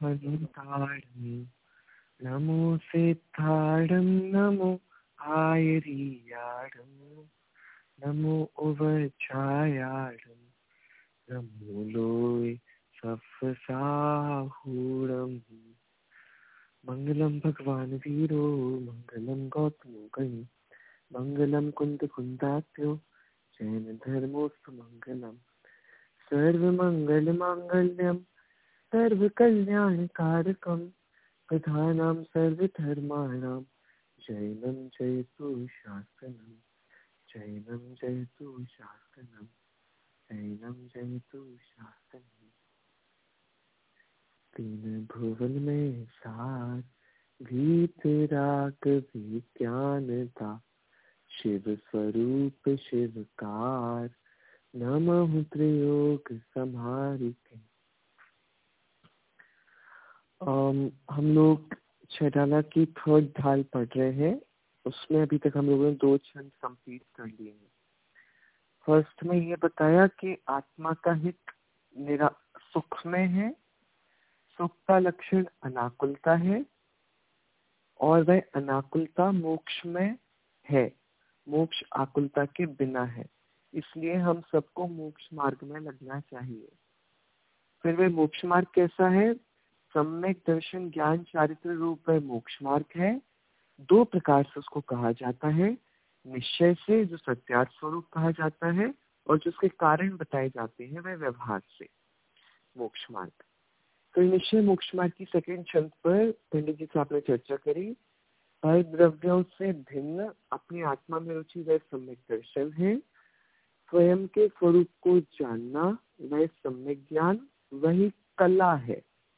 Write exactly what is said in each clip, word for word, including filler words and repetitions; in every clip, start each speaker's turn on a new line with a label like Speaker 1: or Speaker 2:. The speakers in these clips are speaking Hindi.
Speaker 1: अनन्ताडं नमो सिद्धाडं नमो आयरीयाडं नमो उवचायाडं नमो लोय सफसाहूरं मंगलम भगवान वीरो मंगलम गौतमो गण मंगलम कुंद कुंदात्यो जैन धर्मोस्तु मंगलम सर्वमंगल मांगल्यम सर्वकल्याणकारकम प्रधानां सर्वधर्माणां जैनं जयतु शासनम जैनं जयतु शासनम जैनं जयतु शासनम। तीन भुवन में सार वीतराग विज्ञानता शिव स्वरूप शिवकार नमः त्रियोग संहारिके। um, हम लोग छटाला की थर्ड ढाल पढ़ रहे हैं। उसमें अभी तक हम लोगों ने दो छंद कंप्लीट कर लिए हैं। फर्स्ट में ये बताया कि आत्मा का हित निरा सुख में है, सुख का लक्षण अनाकुलता है और वह अनाकुलता मोक्ष में है, मोक्ष आकुलता के बिना है, इसलिए हम सबको मोक्ष मार्ग में लगना चाहिए। फिर वह मोक्ष मार्ग कैसा है? सम्यक दर्शन ज्ञान चारित्र रूप वह मोक्ष मार्ग है। दो प्रकार से उसको कहा जाता है, निश्चय से जो सत्यार्थ स्वरूप कहा जाता है और जो उसके कारण बताए जाते हैं वह व्यवहार से मोक्ष मार्ग। तो निश्चय मोक्ष मार्ग की सेकंड छंद पर पंडित जी से आपने चर्चा करी। हर द्रव्यों से भिन्न अपनी आत्मा में रुचि वह सम्यक दर्शन है। स्वयं के स्वरूप को जानना वह सम्यक ज्ञान वही कला है।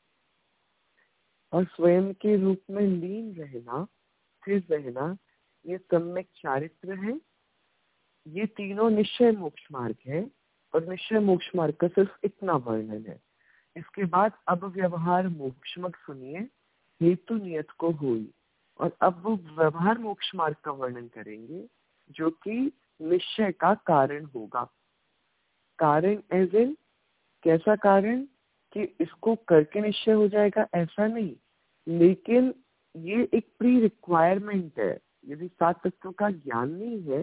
Speaker 1: और स्वयं के रूप में लीन रहना, स्थिर रहना, ये सम्यक चारित्र है। ये तीनों निश्चय मोक्ष मार्ग है और निश्चय मोक्ष मार्ग का सिर्फ इतना वर्णन है। इसके बाद अब व्यवहार मोक्षमक सुनिए, हेतु नियत को हुई। और अब वो व्यवहार मोक्ष मार्ग का वर्णन करेंगे जो कि निश्चय का कारण होगा। कारण एज इन कैसा कारण कि इसको करके निश्चय हो जाएगा ऐसा नहीं, लेकिन ये एक प्री रिक्वायरमेंट है। यदि सात तत्वों का ज्ञान नहीं है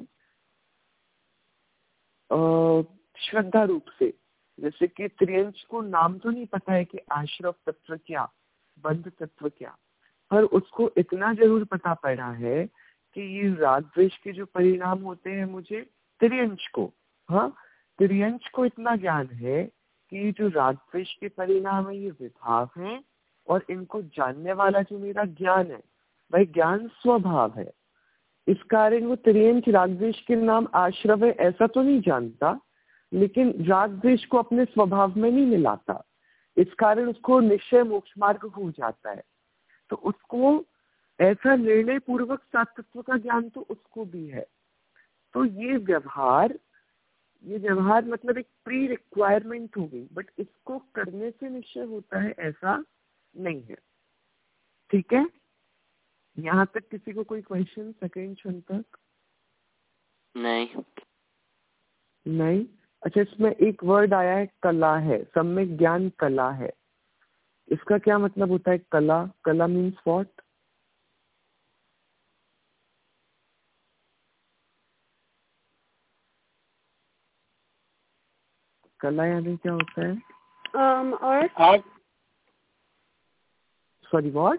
Speaker 1: श्रद्धा रूप से, जैसे कि त्रियंश को नाम तो नहीं पता है कि आश्रव तत्व क्या, बंध तत्व क्या, पर उसको इतना जरूर पता पड़ा है कि ये राग द्वेष के जो परिणाम होते हैं मुझे त्रियंश को, हाँ त्रियंश को इतना ज्ञान है कि जो राग द्वेष के परिणाम है ये विभाव है और इनको जानने वाला जो मेरा ज्ञान है वह ज्ञान स्वभाव है। इस कारण वो त्रियंश राग द्वेष के नाम आश्रव है ऐसा तो नहीं जानता, लेकिन राग द्वेष को अपने स्वभाव में नहीं मिलाता। इस कारण उसको निश्चय मोक्ष मार्ग हो जाता है। तो उसको ऐसा निर्णय पूर्वक सात तत्व का ज्ञान तो उसको भी है। तो ये व्यवहार ये व्यवहार मतलब एक प्री रिक्वायरमेंट हो गई, बट इसको करने से निश्चय होता है ऐसा नहीं है। ठीक है, यहाँ तक किसी को कोई क्वेश्चन? सेकेंड छंद तक
Speaker 2: नहीं
Speaker 1: नहीं। अच्छा, इसमें एक वर्ड आया है कला है, सम्यक ज्ञान कला है। इसका क्या मतलब होता है? कला, कला मीन्स व्हाट? कला यानी क्या होता है?
Speaker 3: um, art.
Speaker 2: Art.
Speaker 1: Sorry what?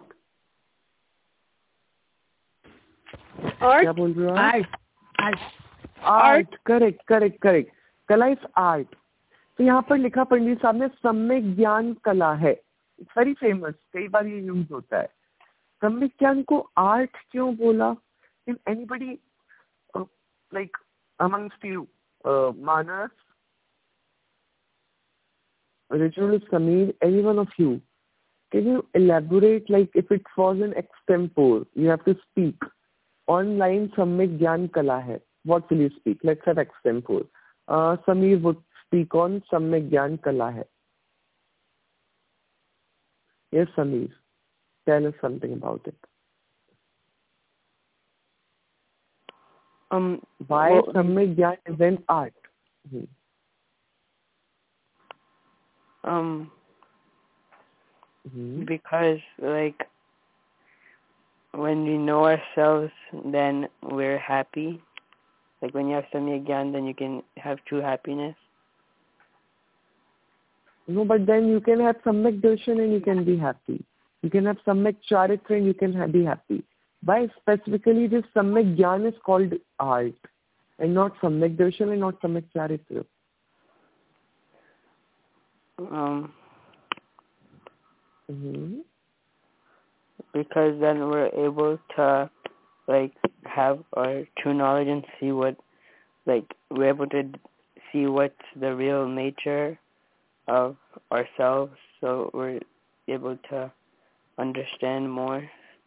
Speaker 3: Art.
Speaker 1: क्या बोल रहे हो आप?
Speaker 3: Art. Art.
Speaker 1: Art, correct correct correct. कला इज आर्ट। तो यहाँ पर लिखा पंडित साहब ने सम्यक ज्ञान कला है। इट्स वेरी फेमस, कई बार ये यूज होता है। सम्यक ज्ञान को आर्ट क्यों बोला? In anybody like amongst you, Manas, Ritual, Sameer, any one of you, can you elaborate, like if it falls in extempore, you have to speak online सम्यक ज्ञान कला है, what will you speak? Let's have extempore. Uh, Sameer would speak on सम्यक ज्ञान कला है. Yes, Sameer, tell us something about it.
Speaker 2: Um,
Speaker 1: Why
Speaker 2: well,
Speaker 1: सम्यक ज्ञान is an art? Hmm.
Speaker 2: Um,
Speaker 1: Hmm.
Speaker 2: Because, like, when we know ourselves, then we're happy. Like, when you have Samyak Gyan, then you can have true happiness.
Speaker 1: No, but then you can have Samyak Darshan and you can be happy. You can have Samyak Charitra and you can ha- be happy. Why specifically this Samyak Gyan is called art and not Samyak Darshan and not Samyak Charitra?
Speaker 2: Um,
Speaker 1: Mm-hmm.
Speaker 2: because then we're able to, like, have our true knowledge and see what, like, we're able to see what's the real nature of ourselves, so we're able to understand more.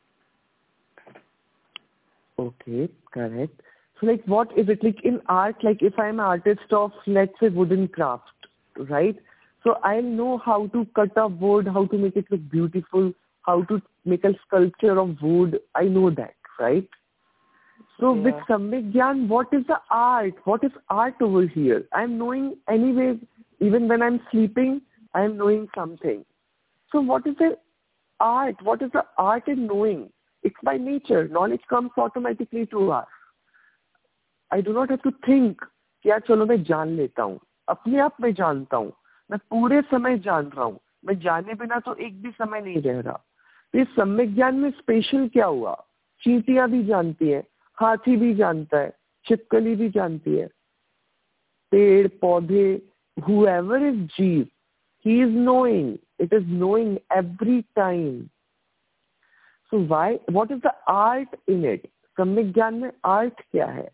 Speaker 1: Okay, correct. So like what is it like in art, like if I'm an artist of, let's say, wooden craft, right? So I know how to cut a wood, how to make it look beautiful, how to make a sculpture of wood. I know that, right? So
Speaker 2: Yeah.
Speaker 1: with Samyak Gyan, what is the art? What is art over here? I'm knowing anyways, even when I'm sleeping, I'm knowing something. So what is the art? What is the art in knowing? It's by nature. Knowledge comes automatically to us. I do not have to think कि यार चलो मैं जान लेता हूँ. अपने आप मैं जानता हूँ. मैं पूरे समय जान रहा हूँ. मैं जाने बिना तो एक भी समय नहीं रह रहा. तो इस सम्यक ज्ञान में स्पेशल क्या हुआ? चींटियां भी जानती है, हाथी भी जानता है, छिपकली भी जानती है, पेड़ पौधे, whoever is जीव, he is knowing. It is knowing every time. So why? What is the art in it? सम्यक ज्ञान में art क्या है?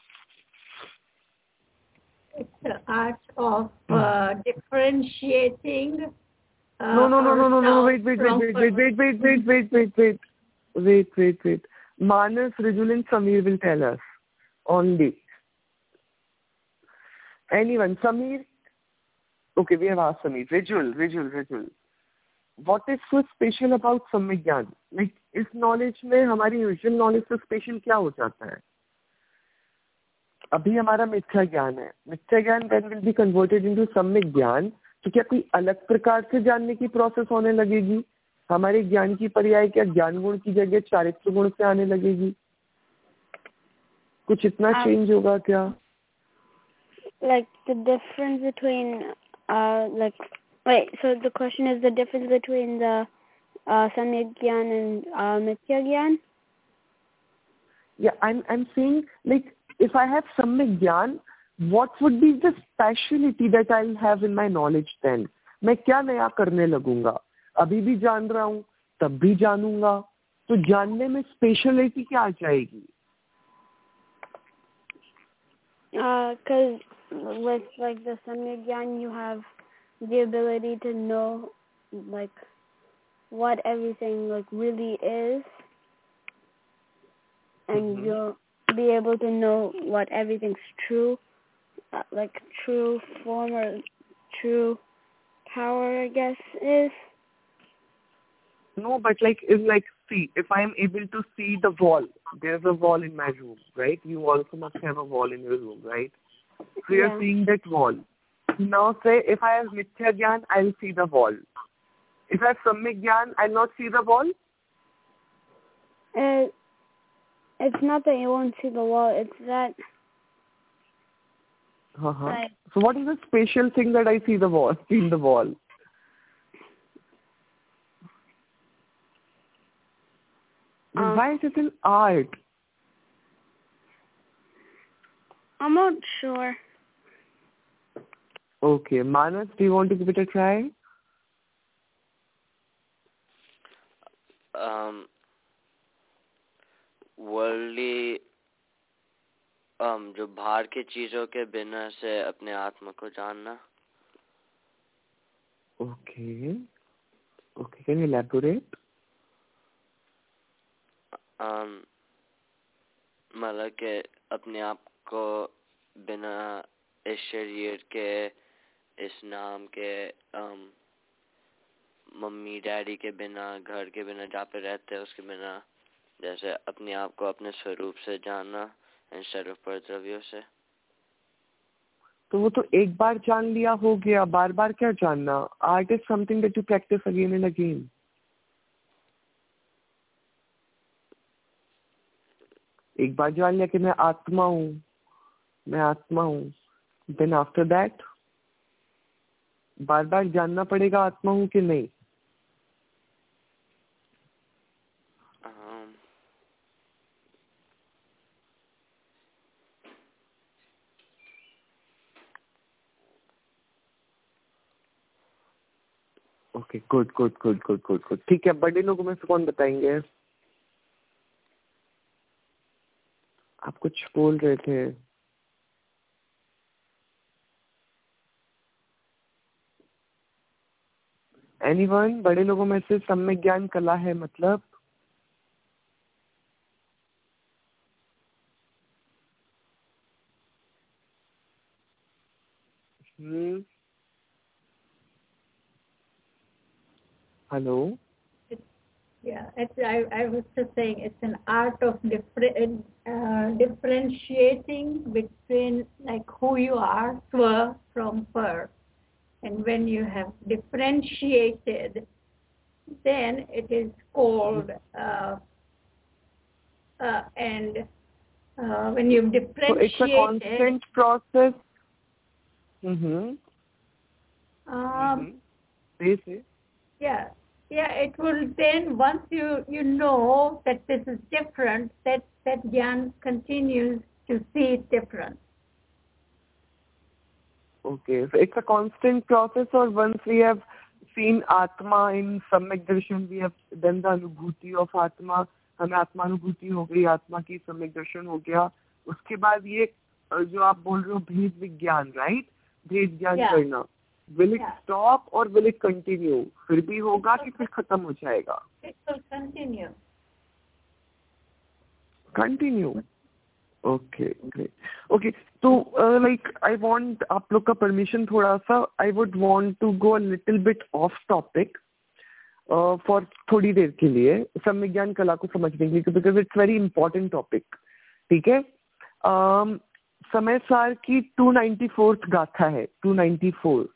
Speaker 3: It's the art of uh, differentiating. Uh,
Speaker 1: No, no, no, no, no, no, no. Wait,
Speaker 3: ourselves
Speaker 1: wait, wait,
Speaker 3: from
Speaker 1: wait, wait, wait, wait, wait, wait, wait, wait, wait, wait, wait. Manas, Rijul, and Samir will tell us only. Anyone, Samir? Okay, we have asked Samir. Rijul, Rijul, Rijul. What is so special about Samyak Gyan? Like, इस knowledge में हमारी usual knowledge से special क्या हो जाता है? अभी हमारा मिथ्या ज्ञान है. मिथ्या ज्ञान then will be converted into सम्यक ज्ञान. तो क्या कोई अलग प्रकार से जानने की प्रोसेस होने लगेगी? हमारे ज्ञान की पर्याय क्या ज्ञान गुण की जगह चारित्र गुण से आने लगेगी? कुछ इतना चेंज होगा क्या?
Speaker 3: Like the difference between, uh, like, wait, so the question is the difference between the uh, Samyak Gyan and uh, Mithya Gyan?
Speaker 1: Yeah, I'm, I'm saying, like, if I have Samyak Gyan, what would be the speciality that I'll have in my knowledge then? मैं क्या नया करने लगूंगा? अभी भी जान रहा हूँ, तब भी जानूंगा. तो जानने में स्पेशलिटी क्या आ जाएगी?
Speaker 3: Because uh, with like the Samyak Gyan, you have the ability to know like what everything like really is, and mm-hmm. you'll be able to know what everything's true, uh, like true form or true power, I guess, is.
Speaker 1: No, but like, if like, see, if I'm able to see the wall, there's a wall in my room, right? You also must have a wall in your room, right? So you're
Speaker 3: yeah.
Speaker 1: seeing that wall. Now say, if I have Mithya Gyan, I'll see the wall. If I have Samyak Gyan, I'll not see the wall?
Speaker 3: Uh, it's not that you won't see the wall, it's that...
Speaker 1: Uh-huh.
Speaker 3: Like,
Speaker 1: so what is the special thing that I see the wall, see in the wall?
Speaker 3: Uh,
Speaker 1: Why is it an art?
Speaker 3: I'm not sure.
Speaker 1: Okay, Manas, do you want to give it a try?
Speaker 2: Um, worldly um, जो बाहर की चीजों के बिना से अपने आत्मा को जानना.
Speaker 1: Okay. Okay, can you elaborate?
Speaker 2: Um, मतलब के अपने आप को बिना इस शरीर के, इस नाम के, um, मम्मी डैडी के बिना, घर के बिना, जहाँ पे रहते हैं उसके बिना, जैसे अपने आप को अपने स्वरूप से जानना इंस्टेड ऑफ परद्रव्यों से.
Speaker 1: तो वो तो एक बार जान लिया हो गया, बार बार क्या जानना? Art is something that you practice again and again. एक बार जान लिया कि मैं आत्मा हूँ, मैं आत्मा हूँ, देन आफ्टर दैट बार बार जानना पड़ेगा आत्मा हूँ कि नहीं?
Speaker 2: um,
Speaker 1: okay, good good good good good good ठीक है। बड़े लोगों में से कौन बताएंगे? आप कुछ बोल रहे थे। एनीवन? बड़े लोगों में से सम्यक ज्ञान कला है मतलब? Hmm, hello?
Speaker 4: Yeah, it's, I, I was just saying it's an art of different, uh, differentiating between like who you are, swa, from per. And when you have differentiated, then it is called, uh, uh, and uh, when you've differentiated...
Speaker 1: So it's a constant process. Mm-hmm.
Speaker 4: Um,
Speaker 1: mm-hmm.
Speaker 4: Yeah. Yeah, it will then, once you, you know that this is different, that, that Gyan continues to see it different.
Speaker 1: Okay, so it's a constant process, or once we have seen Atma in Samyak Darshan, we have then the Anubhuti of Atma, हमें आत्मा अनुभूति हो गई, आत्मा की सम्यक दर्शन हो गया, उसके बाद ये जो आप बोल रहे हो भेद विज्ञान, राइट? भेद ज्ञान
Speaker 4: Yeah.
Speaker 1: करना, will it
Speaker 4: Yeah.
Speaker 1: stop or will it continue? फिर भी होगा कि फिर खत्म हो जाएगा?
Speaker 4: It will continue.
Speaker 1: Continue. Okay, great. Okay, so uh, like I want आप लोग का permission थोड़ा सा, I would want to go a little bit off topic uh, for थोड़ी देर के लिए सम्यक ज्ञान कला को समझने के लिए, because it's very important topic. ठीक है? um, समय सार की टू नाइंटी फोर्थ गाथा है, two ninety four.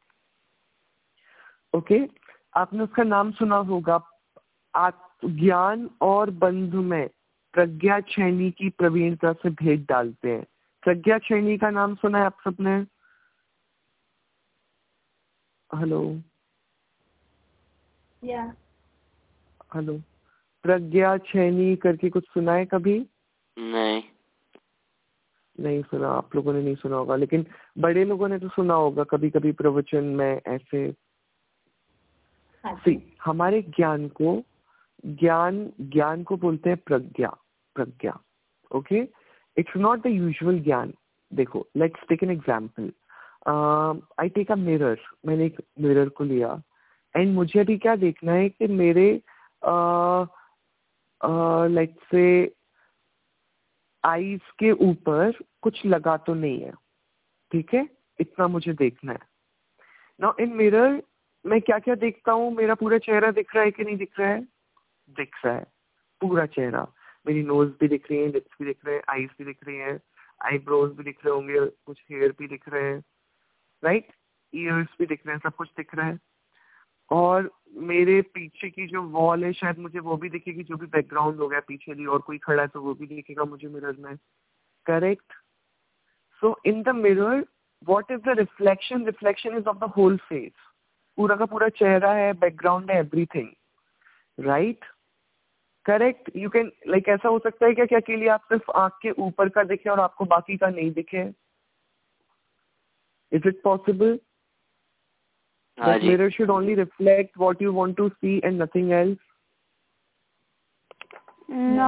Speaker 1: Okay okay? आपने उसका नाम सुना होगा, ज्ञान और बंधु में प्रज्ञा छैनी की प्रवीणता से भेद डालते हैं. प्रज्ञा छैनी का नाम सुना है आप सबने? हेलो?
Speaker 4: Yeah.
Speaker 1: हेलो? प्रज्ञा छैनी करके कुछ सुना है कभी?
Speaker 2: नहीं.
Speaker 1: नहीं सुना, आप लोगों ने नहीं सुना होगा, लेकिन बड़े लोगों ने तो सुना होगा कभी कभी प्रवचन में ऐसे. सी, हमारे ज्ञान को ज्ञान ज्ञान को बोलते हैं प्रज्ञा. प्रज्ञा. Okay, it's not the usual ज्ञान. देखो, let's take an example. I take a mirror. मैंने एक मिरर को लिया एंड मुझे अभी क्या देखना है कि मेरे लेट्स से आईज के ऊपर कुछ लगा तो नहीं है. ठीक है, इतना मुझे देखना है. नाउ इन मिरर मैं क्या क्या देखता हूँ? मेरा पूरा चेहरा दिख रहा है कि नहीं दिख रहा है? दिख रहा है पूरा चेहरा. मेरी नोज भी दिख रही है, लिप्स भी दिख रहे हैं, आईज भी दिख रही हैं, आईब्रोज भी दिख रहे होंगे, कुछ हेयर भी दिख रहे हैं, राइट? ईयर्स भी दिख रहे हैं, सब कुछ दिख रहा है. और मेरे पीछे की जो वॉल है शायद मुझे वो भी दिखेगी, जो भी बैकग्राउंड हो गया पीछे भी, और कोई खड़ा है तो वो भी दिखेगा मुझे मिरर में. Correct? So in the mirror what is the reflection? Reflection is of the whole face. पूरा का पूरा चेहरा है, बैकग्राउंड है, everything, right? Correct? You can like ऐसा हो सकता है क्या क्या के लिए आप सिर्फ आंख के ऊपर का दिखे और आपको बाकी का नहीं दिखे? Is it possible? That mirror should only reflect what you want to see and nothing else?
Speaker 3: No.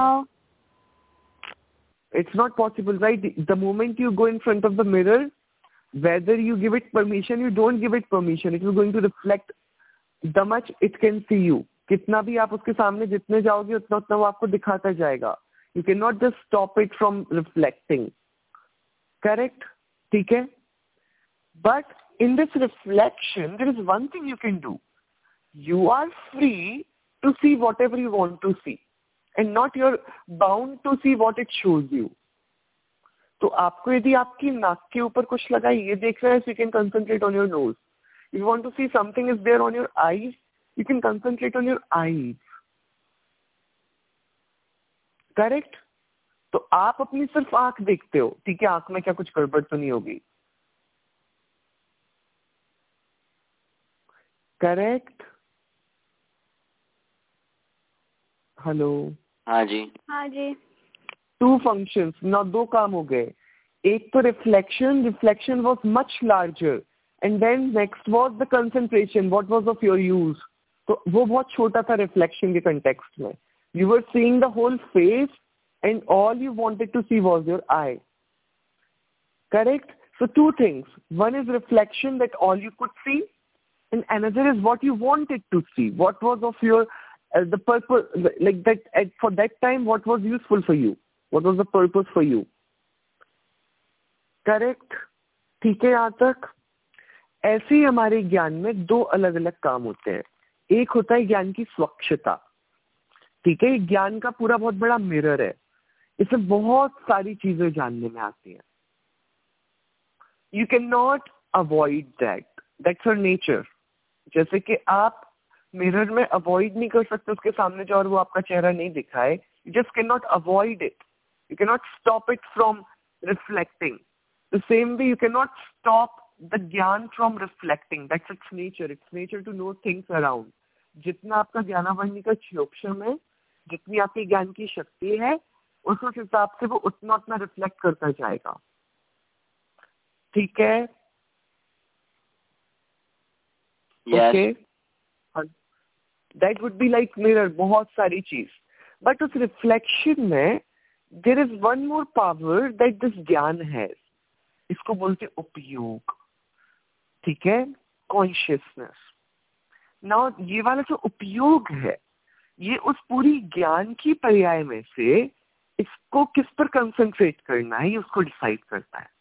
Speaker 1: It's not possible, right? The moment you go in front of the mirror, whether you give it permission, you don't give it permission, it is going to reflect the much it can see you. कितना भी आप उसके सामने जितने जाओगे उतना उतना वो आपको दिखाता जाएगा. You cannot just stop it from reflecting. Correct? ठीक है? But in this reflection, there is one thing you can do. You are free to see whatever you want to see, and not you're bound to see what it shows you. तो आपको यदि आपकी नाक के ऊपर कुछ लगा ये देख रहा है, so you can concentrate on your nose. If you want to see something is there on your eyes, you can concentrate on your eyes. Correct? तो आप अपनी सिर्फ आंख देखते हो, ठीक है, आंख में क्या कुछ गड़बड़ तो नहीं होगी, करेक्ट? हेलो,
Speaker 2: हाँ जी,
Speaker 3: हाँ जी।
Speaker 1: टू फंक्शंस, ना दो काम हो गए। एक तो reflection, reflection was much larger, and then next was the concentration, what was of your use. तो वो बहुत छोटा था रिफ्लेक्शन के कंटेक्स्ट में। You were seeing the whole face and all you wanted to see was your eye, correct? So two things, one is reflection, that all you could see, and another is what you wanted to see, what was of your uh, the purpose, like that at, for that time what was useful for you, what was the purpose for you, correct? ठीक है यहाँ तक? ऐसे ही हमारे ज्ञान में दो अलग अलग काम होते हैं। एक होता है ज्ञान की स्वच्छता, ठीक है, ज्ञान का पूरा बहुत बड़ा मिरर है, इसमें बहुत सारी चीजें जानने में आती हैं। You cannot avoid that. That's her nature. जैसे कि आप मिरर में अवॉइड नहीं कर सकते उसके सामने जो और वो आपका चेहरा नहीं दिखाए, you just cannot avoid it. You cannot stop it from reflecting. The same way you cannot stop the ज्ञान from reflecting. That's its nature. It's nature to know things around. जितना आपका ज्ञानावरणी का क्षोभम है, जितनी आपकी ज्ञान की शक्ति है, उस उस हिसाब से वो उतना उतना रिफ्लेक्ट करता जाएगा, ठीक है? Okay, that would be like mirror, बहुत सारी चीज, बट उस रिफ्लेक्शन में there is one more power that this ज्ञान है, इसको बोलते उपयोग, ठीक है, कॉन्शियसनेस। नाउ ये वाला जो उपयोग है, ये उस पूरी ज्ञान की पर्याय में से इसको किस पर कंसंट्रेट करना है, ये उसको डिसाइड करता है।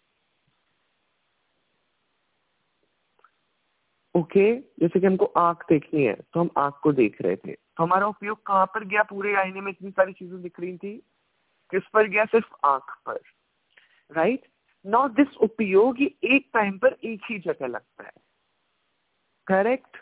Speaker 1: ओके okay, जैसे कि हमको आंख देखनी है तो हम आंख को देख रहे थे, तो हमारा उपयोग कहाँ पर गया? पूरे आईने में इतनी सारी चीजें दिख रही थी, किस पर गया? सिर्फ आंख पर, राइट? नाउ दिस उपयोग एक टाइम पर एक ही जगह लगता है, करेक्ट?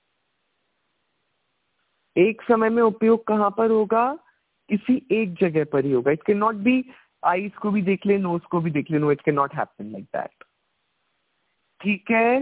Speaker 1: एक समय में उपयोग कहाँ पर होगा? किसी एक जगह पर ही होगा। It can not be eyes को भी देख ले, नोज को भी देख ले, no, it can not happen like that, ठीक है?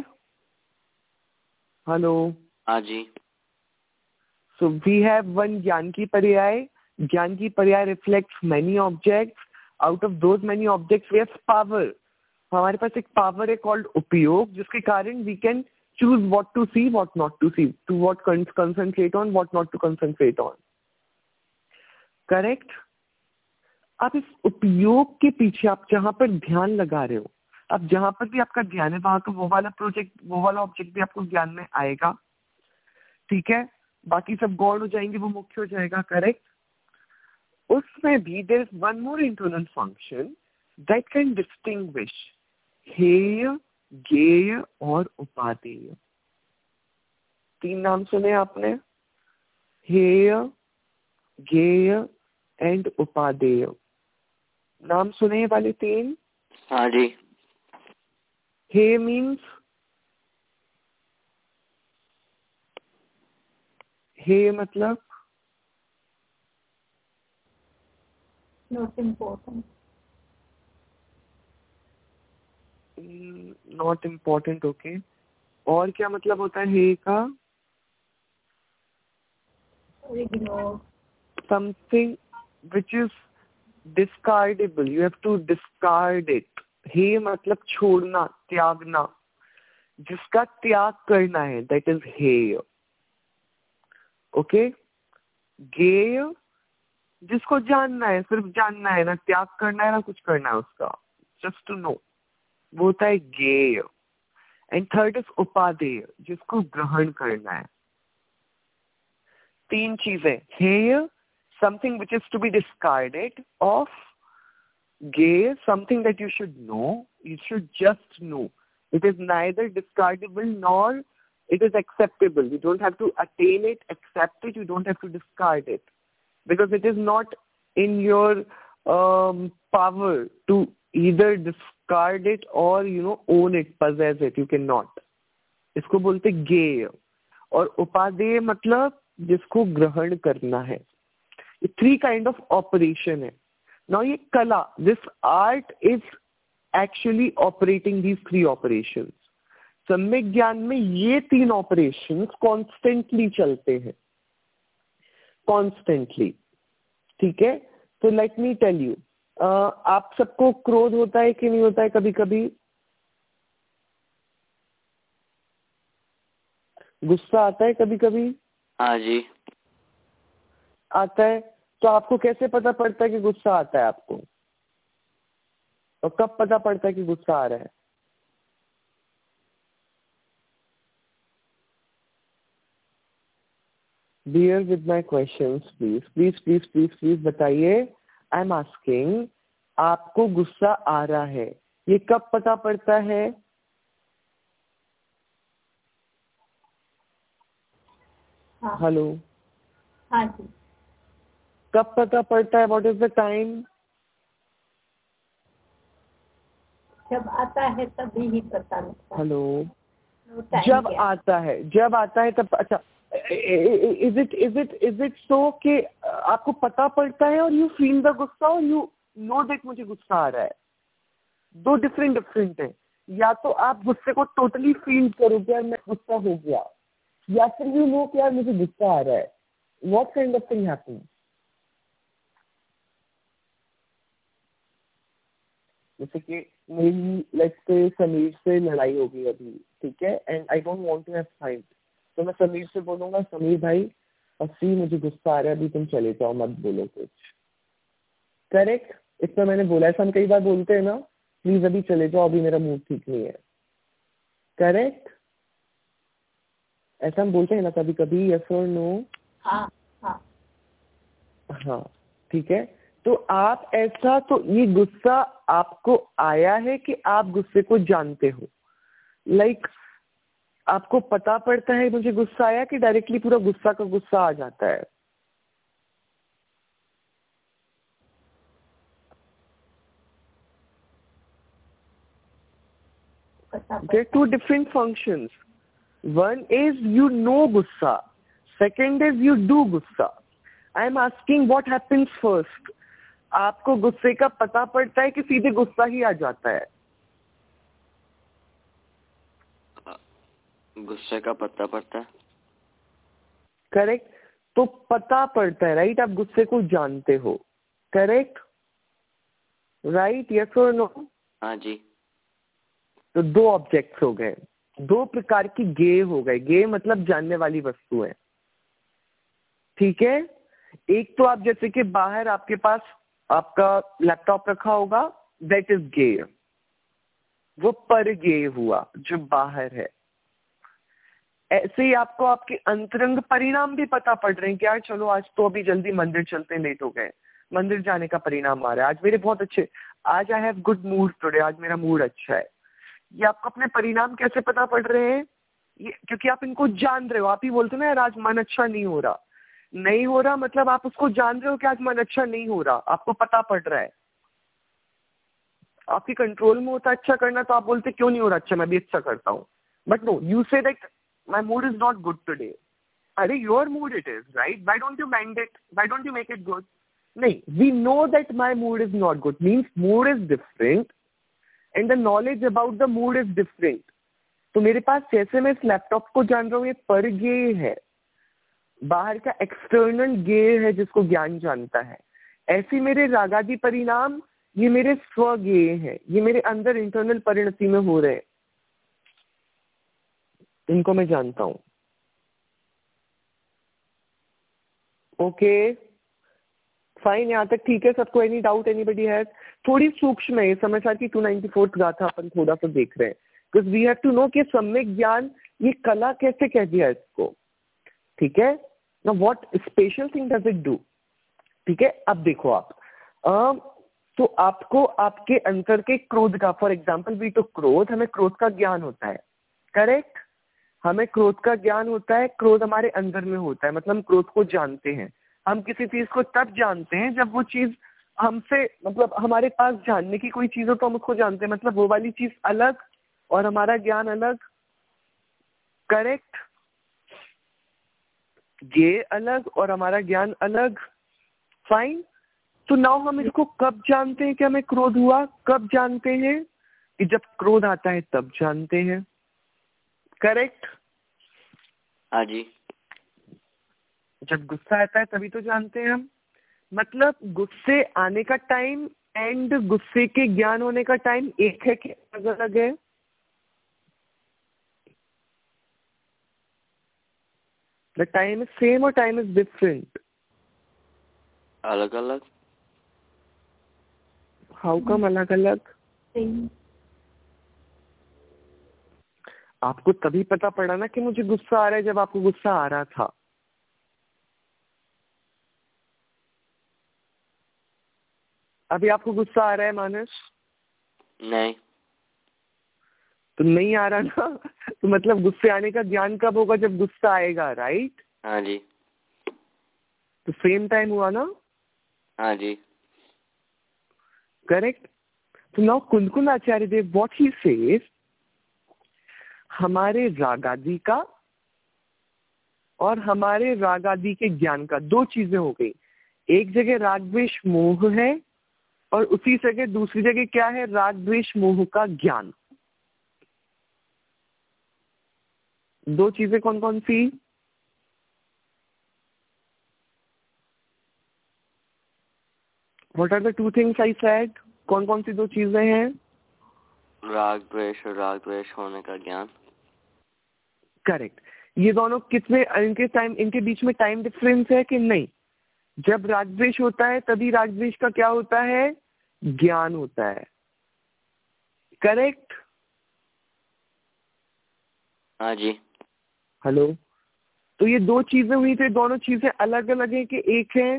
Speaker 1: हेलो,
Speaker 2: हाँ जी।
Speaker 1: सो वी हैव वन ज्ञान की पर्याय। ज्ञान की पर्याय reflects many objects, out of those many objects we have power. हमारे पास एक पावर है कॉल्ड उपयोग, जिसके कारण we can choose what to see, what not to C, to what concentrate on, what not to concentrate on, correct? आप इस उपयोग के पीछे आप जहां पर ध्यान लगा रहे हो, अब जहां पर भी आपका ध्यान है वहां तो वो वाला प्रोजेक्ट, वो वाला ऑब्जेक्ट भी आपको ज्ञान में आएगा, ठीक है? बाकी सब गौण हो जाएंगे, वो मुख्य हो जाएगा, करेक्ट? उसमें भी there is one more internal function that can distinguish हेय, ज्ञेय और उपादेय। तीन नाम सुने आपने, हेय, ज्ञेय एंड उपादेय, नाम सुने ये वाले तीन?
Speaker 2: हाँ जी।
Speaker 1: हे मीन्स, हे मतलब
Speaker 4: not important,
Speaker 1: not important, okay. और क्या मतलब होता है हे का?
Speaker 4: Ignore,
Speaker 1: something which is discardable, you have to discard it. हे मतलब छोड़ना, त्यागना, जिसका त्याग करना है, दैट इज हेय, ओके। ज्ञेय जिसको जानना है, सिर्फ जानना है, ना त्याग करना है ना कुछ करना है उसका, जस्ट टू नो, वो होता है ज्ञेय। एंड थर्ड इज उपादेय, जिसको ग्रहण करना है। तीन चीजें, हेय something which is to be discarded, of ज्ञेय something that you should know, you should just know. It is neither discardable nor it is acceptable. You don't have to attain it, accept it, you don't have to discard it, because it is not in your um, power to either discard it or, you know, own it, possess it. You cannot. इसको बोलते ज्ञेय। और उपादेय मतलब जिसको ग्रहण करना है। ये थ्री काइंड ऑफ ऑपरेशन है। नाउ ये कला, this art is actually operating these three operations. सम्यक ज्ञान में ये तीन ऑपरेशंस कॉन्स्टेंटली चलते हैं, कॉन्स्टेंटली. ठीक है, तो लेट मी टेल यू, आप सबको क्रोध होता है कि नहीं होता है कभी कभी? गुस्सा आता है कभी कभी?
Speaker 2: हाँ जी.
Speaker 1: आता है. तो आपको कैसे पता पड़ता है कि गुस्सा आता है आपको, और कब पता पड़ता है कि गुस्सा आ रहा है? Bear with my questions, please. Please, please, please, please बताइए. आई एम आस्किंग, आपको गुस्सा आ रहा है, ये कब पता पड़ता है? हेलो.
Speaker 4: हाँ जी.
Speaker 1: कब पता पड़ता है? What is the time?
Speaker 4: जब आता है तभी ही पता लगता है.
Speaker 1: हेलो.
Speaker 4: time
Speaker 1: जब
Speaker 4: क्या?
Speaker 1: आता है, जब आता है तब. अच्छा, is it is it is it so कि आपको पता पड़ता है और यू फील द गुस्सा और यू नो दैट मुझे गुस्सा आ रहा है? दो डिफरेंट डिफरेंट है. या तो आप गुस्से को टोटली फील करोगे यार मैं गुस्सा हो गया, या फिर यू नो कि यार मुझे गुस्सा आ रहा है. What kind of thing happen? जैसे कि मेरी लेट्स से समीर से लड़ाई हो गई अभी, ठीक है, and I don't want to have fight. तो मैं समीर से बोलूंगा, समीर भाई अस्सी मुझे गुस्सा आ रहा है, अभी तुम चले जाओ, मत बोलो कुछ. करेक्ट? इतना मैंने बोला. ऐसा हम कई बार बोलते हैं ना, प्लीज अभी चले जाओ, अभी मेरा मूड ठीक नहीं है. करेक्ट? ऐसा हम बोलते हैं ना कभी कभी, यस और नो?
Speaker 4: हाँ हाँ
Speaker 1: हाँ. ठीक है, तो आप ऐसा, तो ये गुस्सा आपको आया है कि आप गुस्से को जानते हो? लाइक like, आपको पता पड़ता है मुझे गुस्सा आया, कि डायरेक्टली पूरा गुस्सा का गुस्सा आ जाता है? There are two different functions. One is you know gussa. Second is you do gussa. I am asking what happens first. आपको गुस्से का पता पड़ता है कि सीधे गुस्सा ही आ जाता है?
Speaker 2: गुस्से का पता पड़ता है.
Speaker 1: करेक्ट. तो पता पड़ता है, राइट? आप गुस्से को जानते हो, करेक्ट? राइट, यस और नो?
Speaker 2: हाँ जी.
Speaker 1: तो दो ऑब्जेक्ट्स हो गए, दो प्रकार की गे हो गए. गे मतलब जानने वाली वस्तु है. ठीक है. एक तो आप जैसे कि बाहर आपके पास आपका लैपटॉप रखा होगा, दैट इज गे. वो पर गे हुआ जो बाहर है. ऐसे ही आपको आपके अंतरंग परिणाम भी पता पड़ रहे हैं कि यार चलो आज तो अभी जल्दी मंदिर चलते, लेट हो गए, मंदिर जाने का परिणाम आ रहा है, आज मेरे बहुत अच्छे, आज I have good mood today, आज मेरा मूड अच्छा है. ये आपको अपने परिणाम कैसे पता पड़ रहे हैं? ये क्योंकि आप इनको जान रहे हो. आप ही बोलते ना यार आज मन अच्छा नहीं हो रहा. नहीं हो रहा मतलब आप उसको जान रहे हो कि आज मन अच्छा नहीं हो रहा, आपको पता पड़ रहा है. आपकी कंट्रोल में होता अच्छा करना, तो आप बोलते क्यों नहीं हो रहा अच्छा, मैं भी अच्छा करता हूँ. But no, you say that my mood is not good today. अरे your mood it is, right? Why don't you mind it? Why don't you make it good? नहीं, we know that my mood is not good means mood is different and the knowledge about the mood is different. तो मेरे पास जैसे मैं इस लैपटॉप को जान रहा हूँ, ये पर गे है, बाहर का एक्सटर्नल गे है जिसको ज्ञान जानता है. ऐसे मेरे रागादि परिणाम, ये मेरे स्व गे है, ये मेरे अंदर इंटरनल परिणति में हो रहे हैं, इनको मैं जानता हूं. ओके फाइन, यहाँ तक ठीक है सबको? Any doubt anybody has? थोड़ी सूक्ष्म है ये समाचार की टू नाइन्टी फोर्थ गाथा अपन थोड़ा सा देख रहे हैं, because we have to know कि सम्यक ज्ञान ये कला कैसे कह दिया इसको. ठीक है. Now what special thing does it do? ठीक है, अब देखो आप, आ, तो आपको आपके अंतर के क्रोध का, फॉर एग्जाम्पल वी तो क्रोध, हमें क्रोध का ज्ञान होता है, करेक्ट? हमें क्रोध का ज्ञान होता है, क्रोध हमारे अंदर में होता है, मतलब हम क्रोध को जानते हैं. हम किसी चीज को तब जानते हैं जब वो चीज हमसे, मतलब हमारे पास जानने की कोई चीज हो तो हम उसको जानते हैं, मतलब वो वाली चीज अलग और हमारा ज्ञान अलग, करेक्ट? ये अलग और हमारा ज्ञान अलग. फाइन. तो नाउ हम इसको कब जानते हैं कि हमें क्रोध हुआ? कब जानते हैं? कि जब क्रोध आता है तब जानते हैं। करेक्ट?
Speaker 2: हाँ जी।
Speaker 1: जब गुस्सा आता है तभी तो जानते हैं हम। मतलब गुस्से आने का टाइम एंड गुस्से के ज्ञान होने का टाइम एक है कि अलग अलग है? द टाइम इज सेम और टाइम इज डिफरेंट।
Speaker 2: अलग अलग।
Speaker 1: हाउ कम अलग अलग? आपको तभी पता पड़ा ना कि मुझे गुस्सा आ रहा है जब आपको गुस्सा आ रहा था। अभी आपको गुस्सा आ रहा है मानस?
Speaker 2: नहीं।
Speaker 1: तो नहीं आ रहा ना, तो मतलब गुस्से आने का ज्ञान कब होगा? जब गुस्सा आएगा, राइट?
Speaker 2: हाँ जी।
Speaker 1: तो सेम टाइम हुआ ना?
Speaker 2: हाँ जी।
Speaker 1: करेक्ट? तो नाउ कुलकुल आचार्य देव व्हाट ही सेज, हमारे राग आदि का और हमारे राग आदि के ज्ञान का दो चीजें हो गई। एक जगह राग द्वेष मोह है और उसी जगह दूसरी जगह क्या है? राग द्वेष मोह का ज्ञान। दो चीजें कौन कौन सी? What are the two things I said? कौन कौन सी दो चीजें हैं?
Speaker 2: राग द्वेष और राग द्वेष होने का ज्ञान।
Speaker 1: करेक्ट। ये दोनों कितने इनके टाइम इनके बीच में टाइम डिफरेंस है कि नहीं? जब राग द्वेष होता है तभी राग द्वेष का क्या होता है? ज्ञान होता है। करेक्ट?
Speaker 2: हाँ जी।
Speaker 1: हेलो? तो ये दो चीजें हुई थी, दोनों चीजें अलग अलग है कि एक है?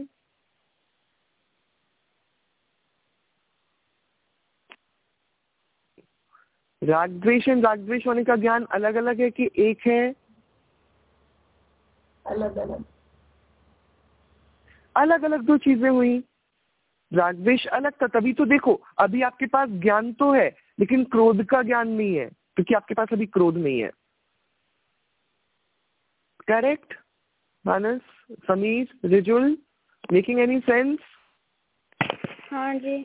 Speaker 1: राग द्वेष एंड राग द्वेष होने का ज्ञान अलग अलग है कि एक है?
Speaker 4: अलग अलग।
Speaker 1: अलग अलग दो चीजें हुई। राग द्वेष अलग था, तभी तो देखो अभी आपके पास ज्ञान तो है लेकिन क्रोध का ज्ञान नहीं है, क्योंकि आपके पास अभी क्रोध नहीं है। Correct? Manas, Sameer, Rijul, making any sense?
Speaker 3: हाँ जी।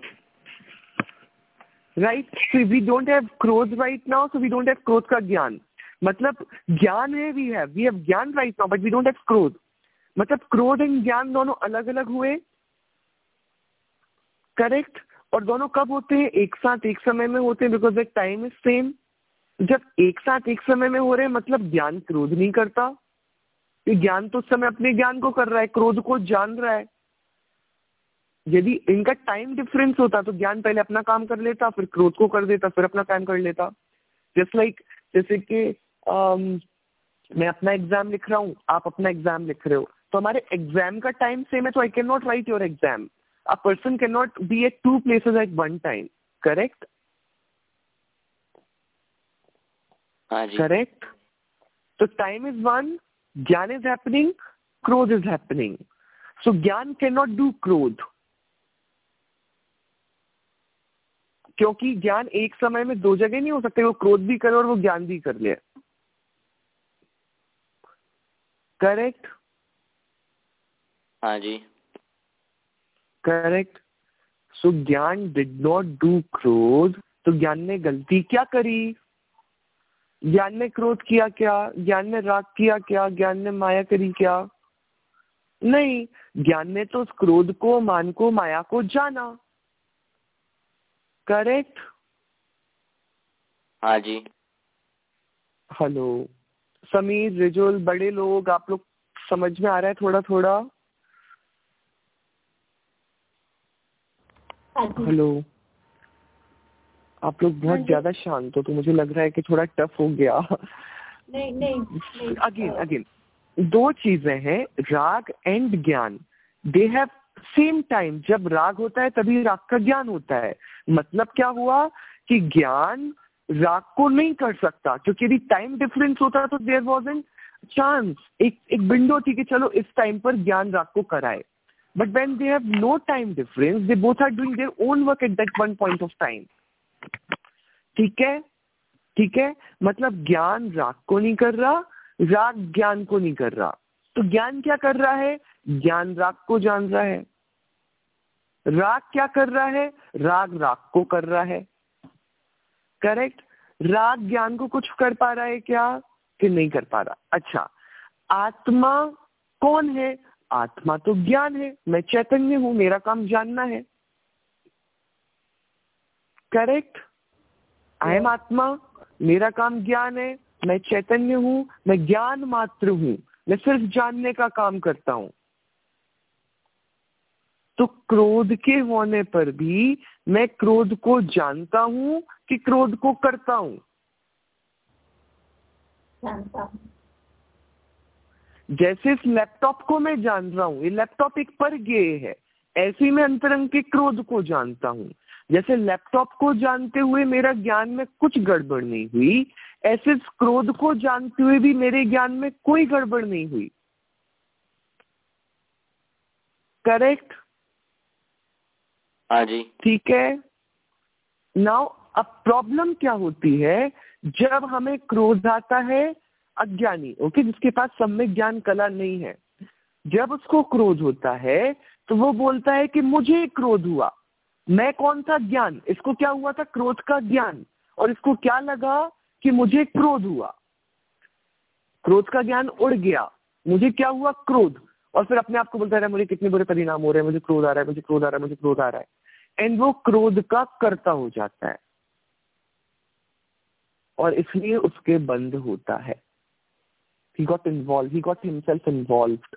Speaker 1: Right? So we don't have krodh right now, so we don't have क्रोध का ज्ञान। मतलब ज्ञान है, we have we have gyan right now but we don't have krodh. मतलब क्रोध एंड ज्ञान दोनों अलग अलग हुए। करेक्ट? और दोनों कब होते हैं? एक साथ एक समय में होते हैं, because the time is same. जब एक साथ एक समय में हो रहे हैं मतलब ज्ञान क्रोध नहीं करता, ये ज्ञान तो उस समय अपने ज्ञान को कर रहा है, क्रोध को जान रहा है। यदि इनका टाइम डिफरेंस होता तो ज्ञान पहले अपना काम कर लेता, फिर क्रोध को कर देता, फिर अपना काम कर लेता। जस्ट लाइक जैसे कि मैं अपना एग्जाम लिख रहा हूँ, आप अपना एग्जाम लिख रहे हो, तो हमारे एग्जाम का टाइम सेम है, तो I can not write your exam. A person can not be at two places at one time. Correct?
Speaker 2: हाँ जी।
Speaker 1: करेक्ट? तो time is one, gyan is happening, krodh is happening. So gyan can not do क्रोध, क्योंकि ज्ञान एक समय में दो जगह नहीं हो सकते, वो क्रोध भी करे और वो ज्ञान भी कर ले। करेक्ट?
Speaker 2: हाँ जी।
Speaker 1: करेक्ट? सो ज्ञान डिड नॉट डू क्रोध। तो ज्ञान ने गलती क्या करी? ज्ञान ने क्रोध किया क्या? ज्ञान ने राग किया क्या? ज्ञान ने माया करी क्या? नहीं, ज्ञान ने तो उस क्रोध को, मान को, माया को जाना। करेक्ट?
Speaker 2: हाँ जी।
Speaker 1: हेलो समीर, रिजुल, बड़े लोग, आप लोग समझ में आ रहा है थोड़ा थोड़ा? हेलो, आप लोग बहुत ज्यादा शांत हो तो मुझे लग रहा है कि थोड़ा टफ हो गया।
Speaker 4: नहीं नहीं
Speaker 1: अगेन अगेन दो चीजें हैं, raag and gyan. They have same time. जब राग होता है तभी राग का ज्ञान होता है। मतलब क्या हुआ कि ज्ञान राग को नहीं कर सकता, क्योंकि यदि टाइम डिफरेंस होता तो देयर वाज एन चांस, एक एक विंडो थी कि चलो इस टाइम पर ज्ञान राग को कराए। But when they have no time difference, they both are doing their own work at that one point of time. ठीक है? ठीक है? मतलब ज्ञान राग को नहीं कर रहा, राग ज्ञान को नहीं कर रहा। तो ज्ञान क्या कर रहा है? ज्ञान राग को जान रहा है। राग क्या कर रहा है? राग राग को कर रहा है, करेक्ट। राग ज्ञान को कुछ कर पा रहा है क्या कि नहीं कर पा रहा? अच्छा, आत्मा कौन है? आत्मा तो ज्ञान है, मैं चैतन्य हूं, मेरा काम जानना है, करेक्ट। आई एम आत्मा, मेरा काम ज्ञान है, मैं चैतन्य हूं, मैं ज्ञान मात्र हूं, मैं सिर्फ जानने का काम करता हूं। तो क्रोध के होने पर भी मैं क्रोध को जानता हूं कि क्रोध को करता हूं?
Speaker 4: जानता हूं।
Speaker 1: जैसे इस लैपटॉप को मैं जान रहा हूं, ये लैपटॉप एक पर गेय है, ऐसे ही मैं अंतरंग के क्रोध को जानता हूं। जैसे लैपटॉप को जानते हुए मेरा ज्ञान में कुछ गड़बड़ नहीं हुई, ऐसे इस क्रोध को जानते हुए भी मेरे ज्ञान में कोई गड़बड़ नहीं हुई, करेक्ट।
Speaker 2: हाँ जी,
Speaker 1: ठीक है। नाउ अब प्रॉब्लम क्या होती है? जब हमें क्रोध आता है अज्ञानी, ओके, जिसके पास सम्यक ज्ञान कला नहीं है, जब उसको क्रोध होता है तो वो बोलता है कि मुझे क्रोध हुआ। मैं कौन था? ज्ञान। इसको क्या हुआ था? क्रोध का ज्ञान। और इसको क्या लगा कि मुझे क्रोध हुआ, क्रोध का ज्ञान उड़ गया, मुझे क्या हुआ? क्रोध। और फिर अपने आप को बोलता है मुझे कितने बुरे परिणाम हो रहे हैं, मुझे क्रोध आ रहा है, मुझे क्रोध आ रहा है, मुझे क्रोध आ रहा है। एंड वो क्रोध का कर्ता हो जाता है और इसलिए उसके बंद होता है। He got involved, he got himself involved.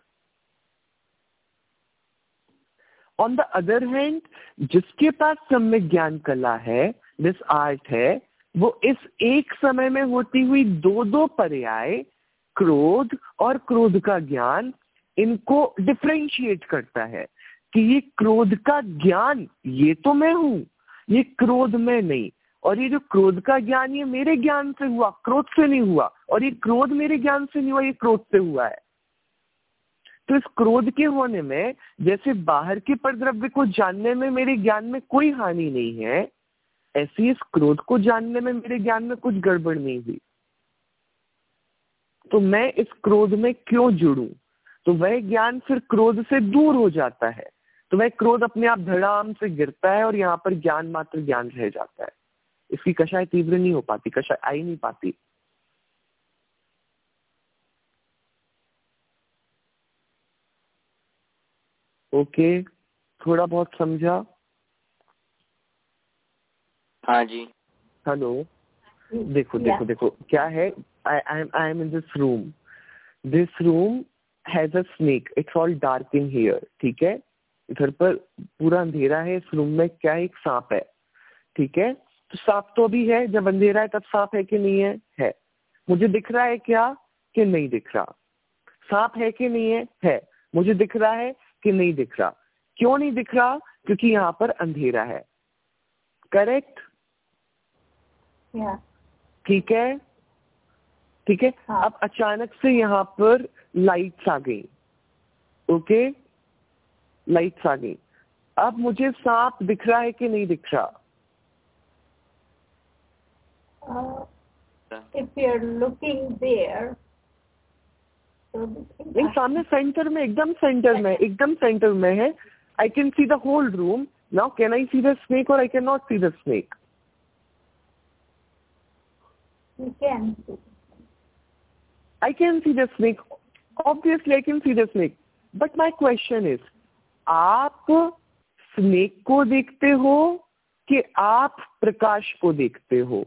Speaker 1: On the other hand, जिसके पास सम्यक ज्ञान कला है, दिस आर्ट है, वो इस एक समय में होती हुई दो दो पर्याय, क्रोध और क्रोध का ज्ञान, इनको डिफरेंशिएट करता है कि ये क्रोध का ज्ञान ये तो मैं हूं, ये क्रोध में नहीं। और ये जो क्रोध का ज्ञान ये मेरे ज्ञान से हुआ, क्रोध से नहीं हुआ। और ये क्रोध मेरे ज्ञान से नहीं हुआ, ये क्रोध से हुआ है। तो इस क्रोध के होने में जैसे बाहर के परद्रव्य को जानने में मेरे ज्ञान में कोई हानि नहीं है, ऐसे इस क्रोध को जानने में मेरे ज्ञान में कुछ गड़बड़ नहीं हुई। तो मैं इस क्रोध में क्यों जुड़ूं? तो वह ज्ञान फिर क्रोध से दूर हो जाता है, तो वह क्रोध अपने आप धड़ाम से गिरता है और यहाँ पर ज्ञान मात्र ज्ञान रह जाता है। इसकी कषाय तीव्र नहीं हो पाती, कषाय आई नहीं पाती। ओके, थोड़ा बहुत समझा?
Speaker 2: हाँ जी।
Speaker 1: हेलो, देखो देखो देखो क्या है, I I I am in this room, this room has a snake, it's all dark in here, ठीक है। इधर पर पूरा अंधेरा है, इस रूम में क्या है? एक सांप है, ठीक है। तो सांप तो अभी है, जब अंधेरा है तब सांप है कि नहीं है? है। मुझे दिख रहा है क्या कि नहीं दिख रहा? सांप है कि नहीं है? है। मुझे दिख रहा है कि नहीं दिख रहा? क्यों नहीं दिख रहा? क्योंकि यहाँ पर अंधेरा है, करेक्ट। ठीक है, ठीक है।
Speaker 4: हाँ.
Speaker 1: अब अचानक से यहाँ पर लाइट्स आ गई, ओके, लाइट्स आ गई। अब मुझे सांप दिख रहा है कि नहीं दिख रहा?
Speaker 4: Uh, if you're looking there, so
Speaker 1: नहीं, सामने सेंटर में, एकदम सेंटर में, एकदम सेंटर में है। I can see the whole room. Now can I see the snake और I can not see the snake?
Speaker 4: you can see.
Speaker 1: I can see the snake. Obviously, I can see the snake. But my question is, आप स्नेक को देखते हो कि आप प्रकाश को देखते हो?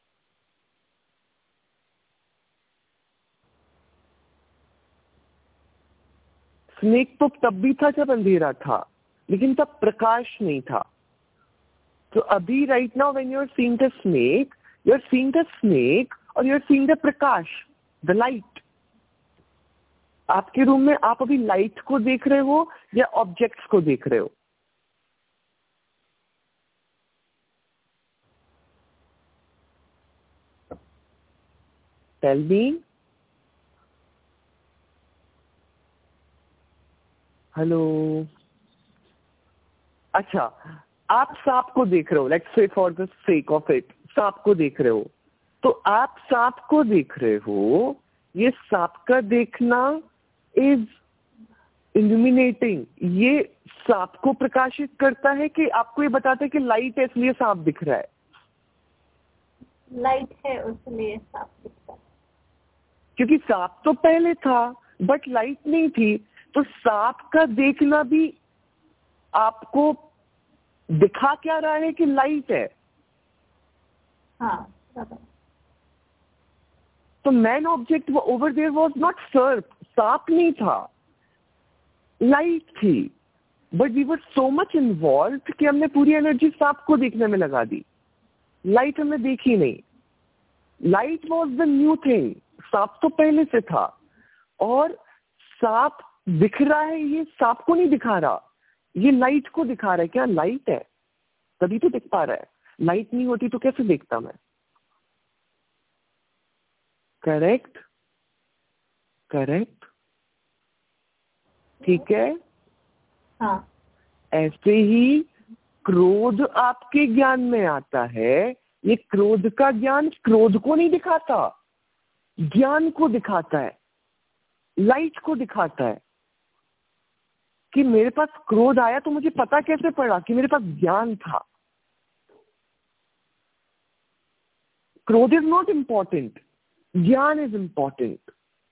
Speaker 1: स्नेक तो तब भी था जब अंधेरा था, लेकिन तब प्रकाश नहीं था। तो अभी right now when you are seeing the snake, you are seeing the snake और you are seeing the prakash, the light. आपके रूम में आप अभी लाइट को देख रहे हो या ऑब्जेक्ट्स को देख रहे हो? टेल मी। हेलो, अच्छा, आप सांप को देख रहे हो, let's say for the sake of it, सांप को देख रहे हो। तो आप सांप को देख रहे हो, ये सांप का देखना इज इल्यूमिनेटिंग, ये सांप को प्रकाशित करता है कि आपको ये बताता है कि लाइट है इसलिए सांप दिख रहा है?
Speaker 4: लाइट है उसलिए सांप दिखता है।
Speaker 1: क्योंकि सांप तो पहले था बट लाइट नहीं थी, तो सांप का देखना भी आपको दिखा क्या रहा है कि लाइट है।
Speaker 4: हाँ,
Speaker 1: तो main object over there was not sarp, सांप नहीं था, लाइट थी। But we were so much involve कि हमने पूरी एनर्जी सांप को देखने में लगा दी, लाइट हमने देखी नहीं। Light was the new thing, सांप तो पहले से था। और सांप दिख रहा है, ये सांप को नहीं दिखा रहा, ये लाइट को दिखा रहा है। क्या लाइट है तभी तो दिख पा रहा है, लाइट नहीं होती तो कैसे देखता मैं? करेक्ट करेक्ट ठीक है।
Speaker 4: हाँ,
Speaker 1: ऐसे ही क्रोध आपके ज्ञान में आता है। ये क्रोध का ज्ञान क्रोध को नहीं दिखाता, ज्ञान को दिखाता है, लाइट को दिखाता है। कि मेरे पास क्रोध आया तो मुझे पता कैसे पड़ा? कि मेरे पास ज्ञान था। Krodh is not important, gyan is important.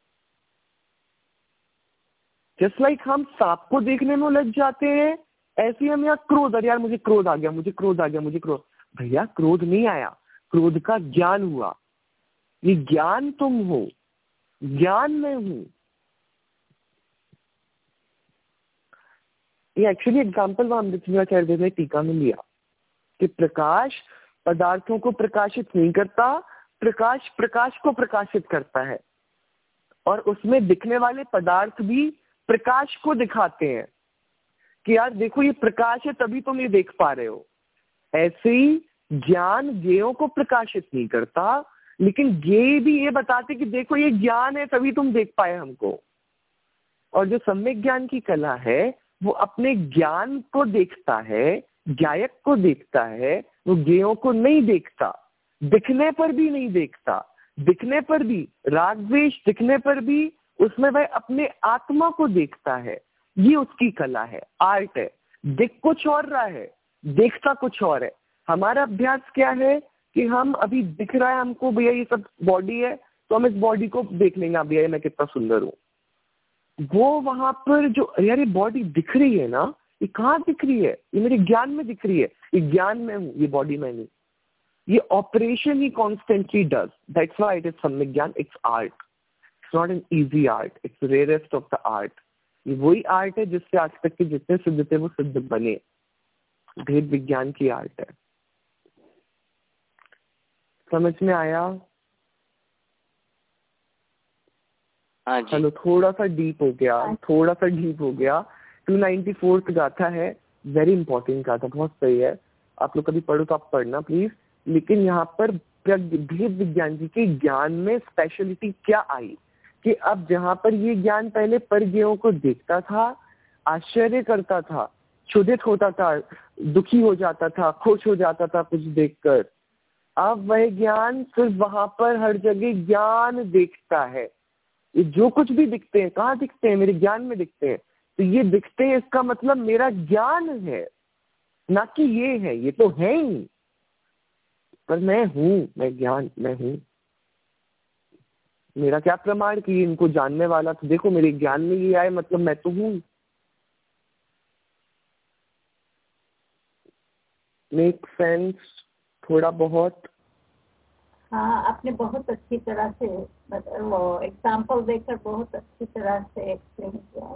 Speaker 1: Just like हम सांप को देखने में उलझ जाते हैं, ऐसे ही हम यहाँ क्रोध, अरे यार मुझे क्रोध आ गया, मुझे क्रोध आ गया, मुझे क्रोध। भैया क्रोध नहीं आया, क्रोध का ज्ञान हुआ। ये ज्ञान तुम हो, ज्ञान में हूं। ये एक्चुअली एग्जाम्पल वहां अमृतचंद्राचार्य ने टीका में लिया कि प्रकाश पदार्थों को प्रकाशित नहीं करता, प्रकाश प्रकाश को प्रकाशित करता है। और उसमें दिखने वाले पदार्थ भी प्रकाश को दिखाते हैं कि यार देखो ये प्रकाश है तभी तुम ये देख पा रहे हो। ऐसे ही ज्ञान ज्ञेयों को प्रकाशित नहीं करता, लेकिन ज्ञेय भी ये बताते कि देखो ये ज्ञान है तभी तुम देख पाए हमको। और जो सम्यक ज्ञान की कला है वो अपने ज्ञान को देखता है, ज्ञायक को देखता है, वो ज्ञेयों को नहीं देखता, दिखने पर भी नहीं देखता। दिखने पर भी राग द्वेष, दिखने पर भी उसमें वह अपने आत्मा को देखता है। ये उसकी कला है, आर्ट है। दिख कुछ और रहा है, देखता कुछ और है। हमारा अभ्यास क्या है कि हम अभी दिख रहा है हमको भैया ये सब बॉडी है, तो हम इस बॉडी को देख लेंगे, भैया ये मैं कितना सुंदर हूँ। वो वहां पर जो यार ये बॉडी दिख रही है ना, ये कहाँ दिख रही है? ये मेरे ज्ञान में दिख रही है, ये ज्ञान में हूँ, ये बॉडी में नहीं। ये ऑपरेशन ही constantly does, that's why it is samyak gyan. It's art, it's not an easy art, it's rarest of the art. ये वही आर्ट है जिससे आज तक के जितने सिद्ध थे वो सिद्ध बने। भेद विज्ञान की आर्ट है। समझ में आया? चलो थोड़ा सा डीप हो गया, थोड़ा सा डीप हो गया। टू नाइन्टी फोर्थ गाथा है, वेरी इंपॉर्टेंट गाथा, बहुत सही है। आप लोग कभी पढ़ो तो आप पढ़ना प्लीज। लेकिन यहाँ पर भेद विज्ञान जी के ज्ञान में स्पेशलिटी क्या आई कि अब जहाँ पर ये ज्ञान पहले परज्ञेयों को देखता था, आश्चर्य करता था, क्षुधित होता था, दुखी हो जाता था, खुश हो जाता था कुछ देखकर, अब वह ज्ञान सिर्फ वहां पर हर जगह ज्ञान देखता है। ये जो कुछ भी दिखते हैं, कहाँ दिखते हैं? मेरे ज्ञान में दिखते हैं। तो ये दिखते हैं इसका मतलब मेरा ज्ञान है, ना कि ये है। ये तो है ही, पर मैं हूं, मैं ज्ञान, मैं हूं। मेरा क्या प्रमाण कि इनको जानने वाला? तो देखो मेरे ज्ञान में ये आए, मतलब मैं तो हूं। मेक सेंस थोड़ा बहुत?
Speaker 4: हाँ, आपने बहुत अच्छी तरह से वो एग्जाम्पल देकर बहुत अच्छी तरह से एक्सप्लेन किया।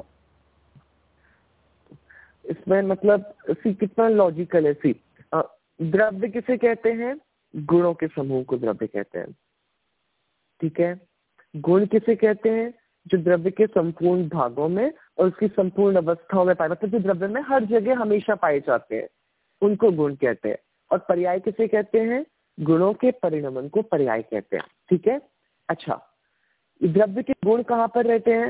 Speaker 1: इसमें मतलब सी कितना लॉजिकल है। सी द्रव्य किसे कहते हैं? गुणों के समूह को द्रव्य कहते हैं, ठीक है। गुण किसे कहते हैं? जो द्रव्य के संपूर्ण भागों में और उसकी संपूर्ण अवस्थाओं में पाए, मतलब जो द्रव्य में हर जगह हमेशा पाए जाते हैं, उनको गुण कहते हैं। और पर्याय किसे कहते हैं? गुणों के परिणमन को पर्याय कहते हैं, ठीक है। अच्छा, द्रव्य के गुण कहाँ पर रहते हैं?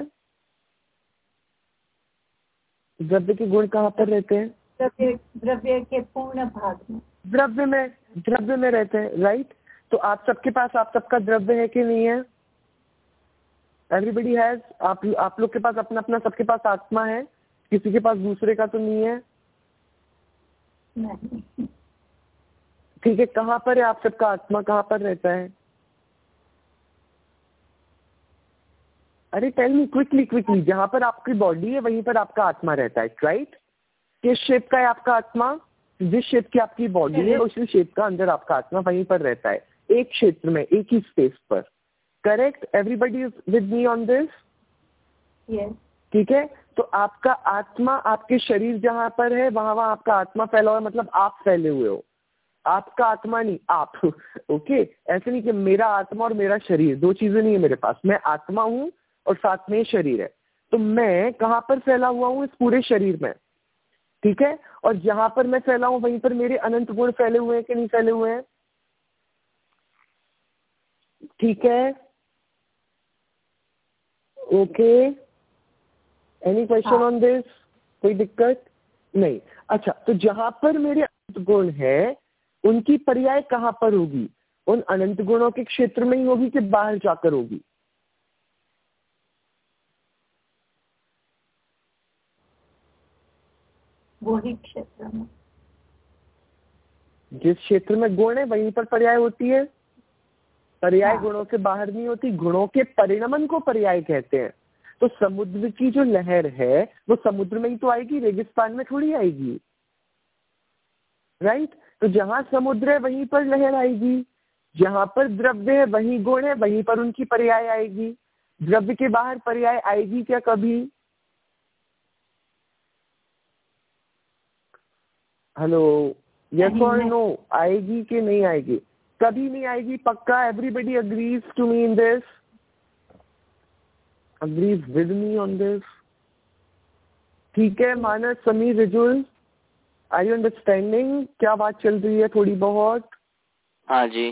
Speaker 1: द्रव्य के गुण कहाँ पर रहते हैं?
Speaker 4: द्रव्य द्रव्य के पूर्ण भाग में,
Speaker 1: द्रव्य में, द्रव्य में रहते हैं, राइट। तो आप सबके पास आप सबका द्रव्य है कि नहीं है? Everybody has. आप आप लोग के पास अपना अपना, सबके पास आत्मा है, किसी के पास दूसरे का तो नहीं है?
Speaker 4: नहीं।
Speaker 1: ठीक है, कहाँ पर है आप सबका आत्मा, कहाँ पर रहता है? अरे टेल मी क्विकली क्विकली, जहां पर आपकी बॉडी है वहीं पर आपका आत्मा रहता है, राइट? किस शेप का है आपका आत्मा? जिस शेप की आपकी बॉडी है उसी शेप का अंदर आपका आत्मा वहीं पर रहता है, एक क्षेत्र में, एक ही स्पेस पर। Correct? Everybody is with me on this?
Speaker 4: Yes.
Speaker 1: ठीक है, तो आपका आत्मा, आपके शरीर जहां पर है वहां वहां आपका आत्मा फैला हुआ है, मतलब आप फैले हुए हो। आपका आत्मा नहीं, आप। ओके, ऐसे नहीं कि मेरा आत्मा और मेरा शरीर, दो चीजें नहीं है मेरे पास। मैं आत्मा हूं और साथ में शरीर है। तो मैं कहां पर फैला हुआ हूं? इस पूरे शरीर में। ठीक है, और जहां पर मैं फैला हूं वहीं पर मेरे अनंत गुण फैले हुए हैं कि नहीं फैले हुए हैं? ठीक है, okay, any question on this? कोई दिक्कत नहीं? अच्छा, तो जहां पर मेरे अनंत गुण है उनकी पर्याय कहां पर होगी? उन अनंत गुणों के क्षेत्र में ही होगी कि बाहर जाकर होगी?
Speaker 4: वही क्षेत्र में।
Speaker 1: जिस क्षेत्र में गुण है वहीं पर पर्याय होती है। पर्याय
Speaker 4: हाँ।
Speaker 1: गुणों से बाहर नहीं होती, गुणों के परिणमन को पर्याय कहते हैं। तो समुद्र की जो लहर है वो समुद्र में ही तो आएगी, रेगिस्तान में थोड़ी आएगी, राइट? तो जहां समुद्र है वहीं पर लहर आएगी, जहां पर द्रव्य है वहीं गुण है, वहीं पर उनकी पर्याय आएगी। द्रव्य के बाहर पर्याय आएगी क्या कभी? हेलो, यस और नो? आएगी कि नहीं आएगी? कभी नहीं आएगी, पक्का? Everybody agrees to me in this? Agrees with me on this? ठीक है, Manas, Sameer, Rijul, are you understanding क्या बात चल रही है थोड़ी बहुत?
Speaker 2: हाँ जी।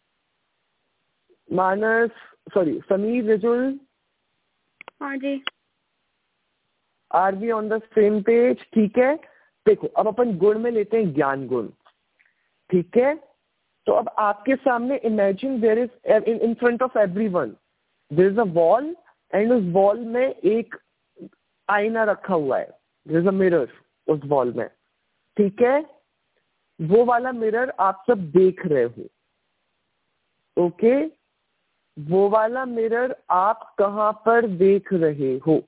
Speaker 1: मानस, सॉरी, समीर, रिजुल,
Speaker 3: हाँ जी।
Speaker 1: Are we on the same page? ठीक है, देखो अब अपन गुण में लेते हैं ज्ञान गुण। ठीक है, तो अब आपके सामने imagine there is in front of everyone there is a wall, and उस वॉल में एक आईना रखा हुआ है, देयर इज अ मिरर उस वॉल में। ठीक है, वो वाला मिरर आप सब देख रहे हो। ओके, वो वाला मिरर आप कहां पर देख रहे हो?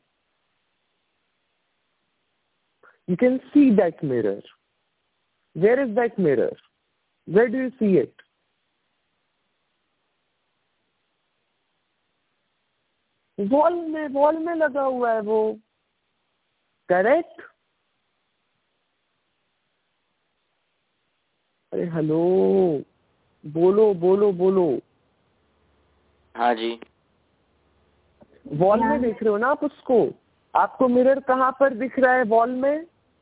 Speaker 1: You can see that mirror. Where is that mirror? Where do you see it? Wall में, वॉल में लगा हुआ है वो। करेक्ट? अरे हेलो, बोलो बोलो बोलो।
Speaker 2: हाँ जी।
Speaker 1: वॉल में देख रहे हो ना आप उसको? आपको मिरर कहाँ पर दिख रहा है वॉल में?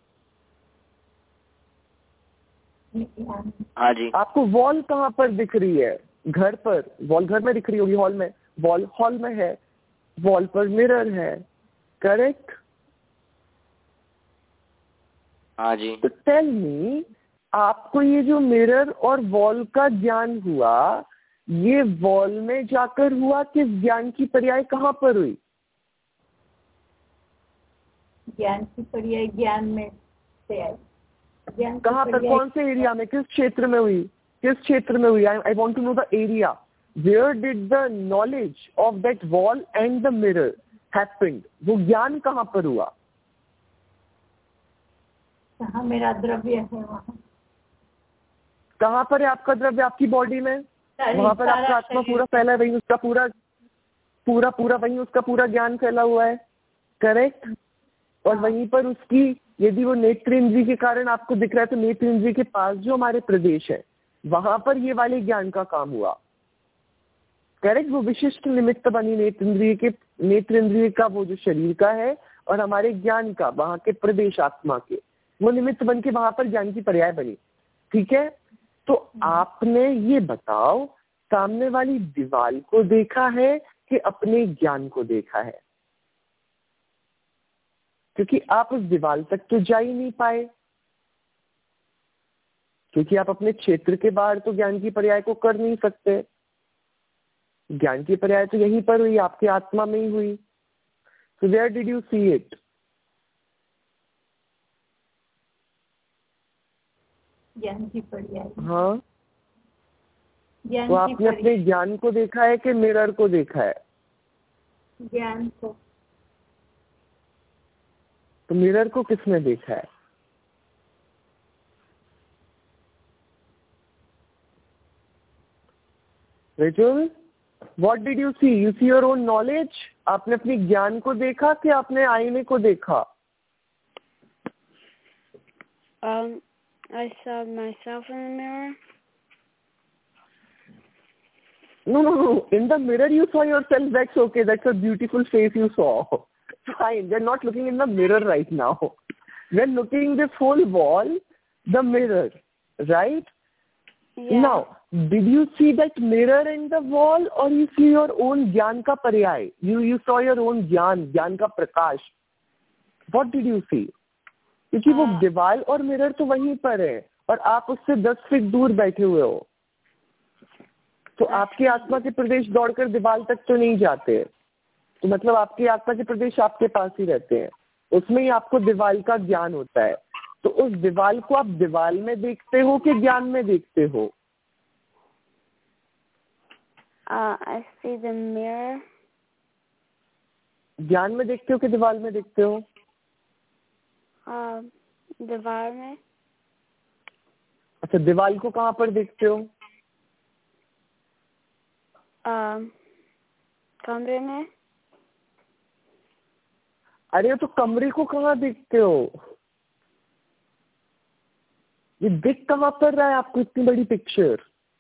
Speaker 2: हाँ जी।
Speaker 1: आपको वॉल कहाँ पर दिख रही है? घर पर। वॉल घर में दिख रही होगी, हॉल में। वॉल हॉल में है, वॉल पर मिरर है। करेक्ट?
Speaker 2: हाँ जी।
Speaker 1: तो टेल मी, आपको ये जो मिरर और वॉल का ज्ञान हुआ, ये वॉल में जाकर हुआ कि ज्ञान की पर्याय कहाँ पर हुई?
Speaker 4: ज्ञान की पर्याय ज्ञान में से आई। ज्ञान
Speaker 1: कहाँ पर, कौन से एरिया में, किस क्षेत्र में हुई? किस क्षेत्र में हुई? I want to know the area. Where did the knowledge of that wall and the mirror happened? वो ज्ञान कहाँ पर हुआ?
Speaker 4: जहाँ मेरा द्रव्य है वहाँ।
Speaker 1: कहाँ पर है आपका द्रव्य? आपकी बॉडी में। वहां पर आपका आत्मा पूरा फैला है, वही उसका पूरा पूरा पूरा वही उसका पूरा ज्ञान फैला हुआ है। करेक्ट? और वहीं पर उसकी, यदि वो नेत्र इंद्रिय के कारण आपको दिख रहा है तो नेत्र इंद्रिय के पास जो हमारे प्रदेश है वहां पर ये वाले ज्ञान का काम हुआ। करेक्ट? वो विशिष्ट निमित्त बनी नेत्र इंद्रिय के, नेत्र इंद्रिय का वो जो शरीर का है और हमारे ज्ञान का, वहां के प्रदेश आत्मा के, वो निमित्त बन के वहां पर ज्ञान की पर्याय बनी। ठीक है, तो आपने ये बताओ, सामने वाली दीवार को देखा है कि अपने ज्ञान को देखा है? क्योंकि आप उस दीवार तक तो जा ही नहीं पाए, क्योंकि आप अपने क्षेत्र के बाहर तो ज्ञान की पर्याय को कर नहीं सकते। ज्ञान की पर्याय तो यहीं पर हुई, आपकी आत्मा में ही हुई। So where did you see it?
Speaker 4: ज्ञान की पर्याय।
Speaker 1: हाँ,
Speaker 4: ज्ञान
Speaker 1: तो
Speaker 4: की
Speaker 1: आपने अपने
Speaker 4: पर्याय।
Speaker 1: ज्ञान को देखा है कि मिरर को देखा है?
Speaker 4: ज्ञान को।
Speaker 1: तो मिरर को किसने देखा है? Rachel, what did you see? You see your own knowledge? आपने अपनी ज्ञान को देखा कि आपने आईने को देखा?
Speaker 3: Um, I saw myself in the mirror.
Speaker 1: No, no, no. In the mirror you saw yourself. That's okay. That's a beautiful face you saw. Fine. We're not looking in the mirror right now. We're looking this whole wall, the mirror, right?
Speaker 3: Yeah.
Speaker 1: Now, did you see that mirror in the wall, or you see your own ज्ञान का पर्याय? You you saw your own ज्ञान, ज्ञान का प्रकाश. What did you see? क्योंकि वो
Speaker 3: हाँ।
Speaker 1: दीवार और मिरर तो वहीं पर है और आप उससे दस फीट दूर बैठे हुए हो, तो आपकी आत्मा के प्रदेश दौड़कर दीवार तक तो नहीं जाते, तो मतलब आपकी आत्मा के प्रदेश आपके पास ही रहते हैं, उसमें ही आपको दीवार का ज्ञान होता है। तो उस दीवार को आप दीवार में देखते हो कि ज्ञान में देखते हो?
Speaker 3: Uh, I see the mirror.
Speaker 1: ज्ञान में देखते हो कि दीवार में देखते हो?
Speaker 3: Uh, दीवार में।
Speaker 1: अच्छा, दीवार को कहाँ पर देखते हो?
Speaker 3: Uh, कमरे में।
Speaker 1: अरे तो कमरे को कहाँ देखते हो? ये दिख कहाँ पर रहा है आपको इतनी बड़ी पिक्चर?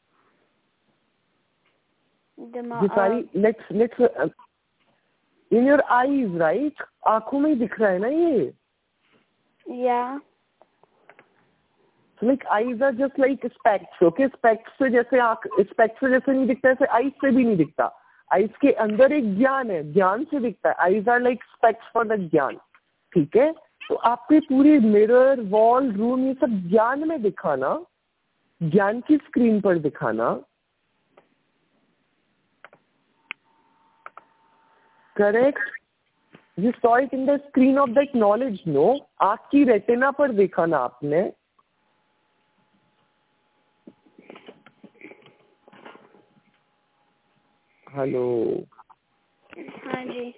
Speaker 1: ये सारी let's let's in your eyes, right? आंखों में ही दिख रहा है ना ये?
Speaker 3: Yeah.
Speaker 1: So like eyes are just like specs, okay? Specs से जैसे आँख specs से जैसे नहीं दिखता, ऐसे eyes से भी नहीं दिखता। eyes के अंदर एक ज्ञान है, ज्ञान से दिखता है। eyes are like specs for the ज्ञान, ठीक है? तो आपके पूरे मिरर, वॉल, रूम, ये सब ज्ञान में दिखाना, ज्ञान की स्क्रीन पर दिखाना, correct? You saw it in the screen of that knowledge, no? आँख की रेटिना पर देखा ना आपने? हेलो।
Speaker 3: हाँ जी।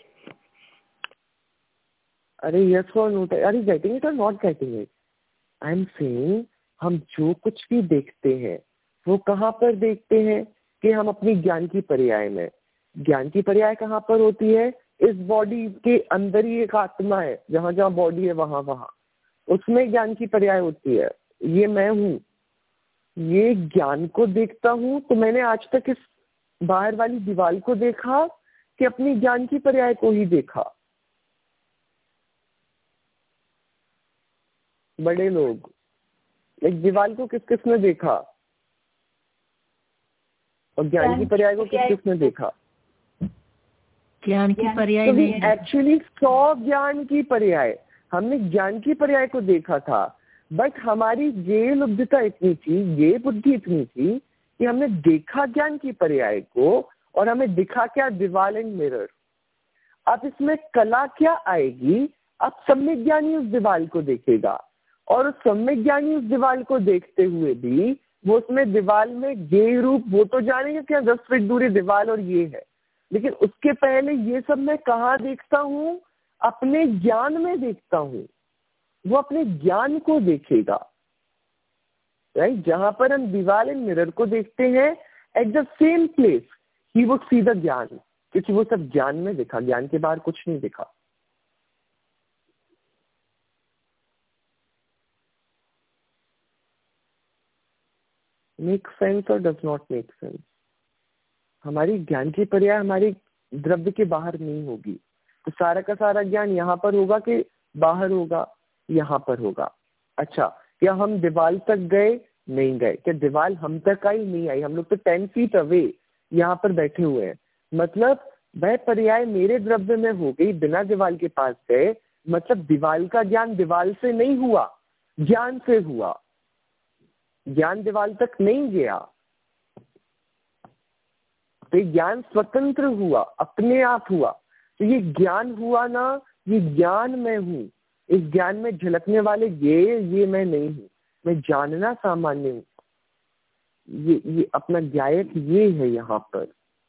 Speaker 1: अरे yes or no? Are you getting it or not getting it? I am saying हम जो कुछ भी देखते हैं वो कहाँ पर देखते हैं कि हम अपनी ज्ञान की पर्याय में। ज्ञान की पर्याय कहाँ पर होती है? इस बॉडी के अंदर ही एक आत्मा है, जहाँ जहाँ बॉडी है वहां वहां, उसमें ज्ञान की पर्याय होती है। ये मैं हूँ, ये ज्ञान को देखता हूँ। तो मैंने आज तक इस बाहर वाली दीवार को देखा कि अपनी ज्ञान की पर्याय को ही देखा? बड़े लोग, एक दीवार को किस किसने देखा और ज्ञान की पर्याय को किस किसने देखा?
Speaker 5: ज्ञान की पर्याय
Speaker 1: तो
Speaker 5: नहीं।
Speaker 1: एक्चुअली सौ ज्ञान की पर्याय, हमने ज्ञान की पर्याय को देखा था, बट हमारी ये लुब्धता इतनी थी, ये बुद्धि इतनी थी कि हमने देखा ज्ञान की पर्याय को और हमें दिखा क्या? दीवार एंड मिरर। अब इसमें कला क्या आएगी? अब सम्यक ज्ञानी उस दीवार को देखेगा और उस सम्यक ज्ञानी उस दीवार को देखते हुए भी वो उसमें दीवार में ये रूप, वो तो जानेंगे क्या दस फीट दूरी दीवार और ये है, लेकिन उसके पहले ये सब मैं कहाँ देखता हूँ? अपने ज्ञान में देखता हूँ। वो अपने ज्ञान को देखेगा, राइट? जहां पर हम दीवार एंड मिरर को देखते हैं, एट द सेम प्लेस ही वुड सी द ज्ञान, क्योंकि वो सब ज्ञान में दिखा, ज्ञान के बाहर कुछ नहीं दिखा। मेक सेंस और डज नॉट मेक सेंस? हमारी ज्ञान की पर्याय हमारी द्रव्य के बाहर नहीं होगी, तो सारा का सारा ज्ञान यहाँ पर होगा कि बाहर होगा? यहाँ पर होगा। अच्छा, क्या हम दीवार तक गए? नहीं गए। क्या दीवार हम तक आई? नहीं आई। हम लोग तो टेन फीट अवे यहाँ पर बैठे हुए हैं। मतलब वह पर्याय मेरे द्रव्य में हो गई बिना दीवार के पास गए। मतलब दीवार का ज्ञान दीवार से नहीं हुआ, ज्ञान से हुआ। ज्ञान दीवार तक नहीं गया, तो ज्ञान स्वतंत्र हुआ, अपने आप हुआ। तो ये ज्ञान हुआ ना, ये ज्ञान मैं हूँ। इस ज्ञान में झलकने वाले ये ये मैं नहीं हूँ। मैं जानना सामान्य हूँ, ये ये अपना ज्ञायक ये है यहाँ पर।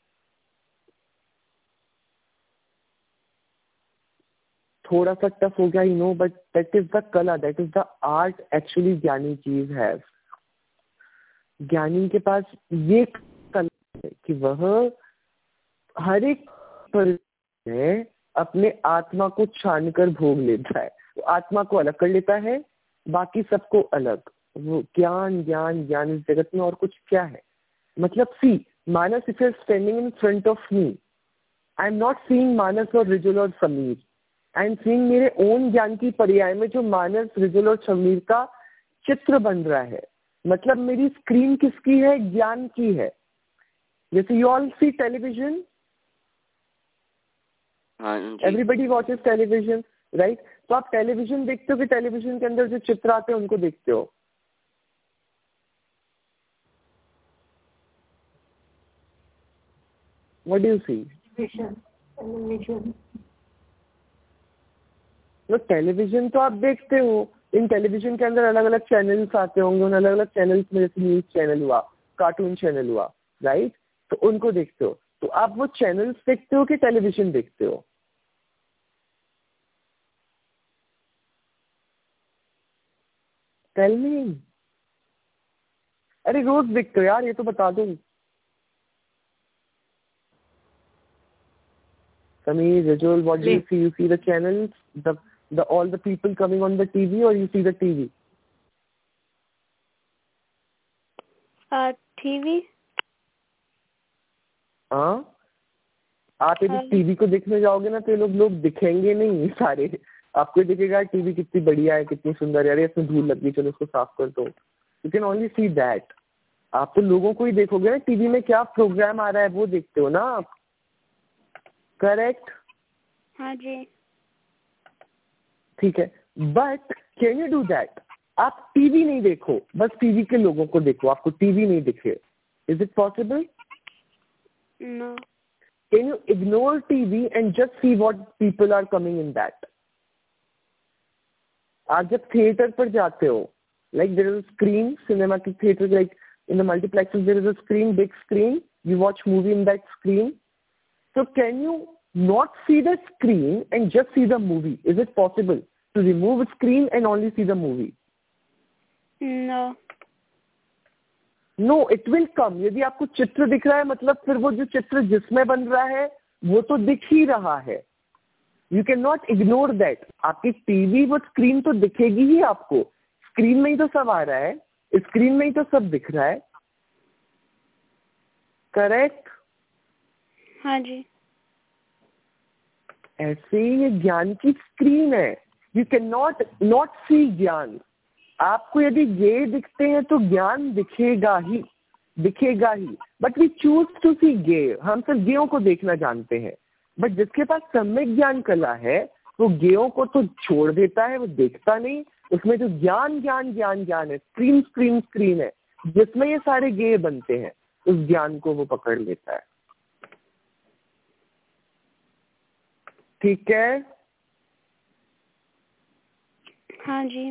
Speaker 1: थोड़ा सा टफ हो गया, you know, but that is the kala, that is the art actually ज्ञानी चीज है। ज्ञानी के पास ये कला है कि वह हर एक पर अपने आत्मा को छान कर भोग लेता है। वो आत्मा को अलग कर लेता है, बाकी सबको अलग। वो ज्ञान ज्ञान ज्ञान इस जगत में और कुछ क्या है? मतलब see Manas, if you standing in front of me, I am not seeing Manas और रिजुल और समीर, आई एम सीइंग मेरे ओन ज्ञान की पर्याय में जो मानस, रिजुल और समीर का चित्र बन रहा है। मतलब मेरी स्क्रीन किसकी है? ज्ञान की है। जैसे you all see television, everybody watches television, right? तो आप टेलीविजन देखते हो कि टेलीविजन के अंदर जो चित्र आते हैं उनको देखते हो? What do you see?
Speaker 4: Television.
Speaker 1: तो टेलीविजन तो आप देखते हो, इन टेलीविजन के अंदर अलग अलग चैनल्स आते होंगे, उन अलग अलग चैनल्स में जैसे न्यूज चैनल हुआ, कार्टून चैनल हुआ, राइट? तो उनको देखते हो। तो आप वो चैनल्स देखते हो कि टेलीविजन देखते हो? Tell me. अरे रोज देखते हो यार, ये तो बता दो। Sameer, Rajul, what do you see? You see the channels, the the all the people coming on the T V, or you see the T V?
Speaker 3: Uh, T V.
Speaker 1: हाँ, आप यदि टीवी को देखने जाओगे ना तो ये लोग लोग दिखेंगे नहीं सारे। आपको दिखेगा टीवी कितनी बढ़िया है, कितनी सुंदर है, अरे इसमें धूल लग गई, चलो उसको साफ कर दो। You can only see that. आप तो लोगों को ही देखोगे ना, टीवी में क्या प्रोग्राम आ रहा है वो देखते हो ना आप, करेक्ट?
Speaker 3: हाँ जी।
Speaker 1: ठीक है, but can you do that? आप टीवी नहीं देखो, बस टीवी के लोगों को देखो, आपको टीवी नहीं दिखे। Is it possible?
Speaker 3: No.
Speaker 1: Can you ignore TV and just see what people are coming in that? आप जब थिएटर पर जाते हो, like there is a screen, cinema की theatre, like in the multiplexes there is a screen, big screen, you watch movie in that screen. So can you not see the screen and just see the movie? Is it possible to remove screen and only see the movie?
Speaker 3: No.
Speaker 1: No, it will come. यदि आपको चित्र दिख रहा है मतलब फिर वो जो चित्र जिसमें बन रहा है वो तो दिख ही रहा है. You cannot ignore that. आपकी टीवी वो स्क्रीन तो दिखेगी ही आपको. स्क्रीन में ही तो सब आ रहा है, स्क्रीन में ही तो सब दिख रहा है. करेक्ट?
Speaker 3: हाँ जी.
Speaker 1: ऐसे ही ये ज्ञान की स्क्रीन है. You can not not see gyan. आपको यदि ये दिखते हैं तो ज्ञान दिखेगा ही, दिखेगा ही. But we choose to see गे. हम सिर्फ गेयों को देखना जानते हैं. बट जिसके पास सम्यक ज्ञान कला है वो गेयों को तो छोड़ देता है, वो देखता नहीं. उसमें जो ज्ञान ज्ञान ज्ञान ज्ञान है, स्क्रीन स्क्रीन स्क्रीन है, जिसमें ये सारे गेय बनते हैं, उस ज्ञान को वो पकड़ लेता है. ठीक है?
Speaker 3: हाँ जी.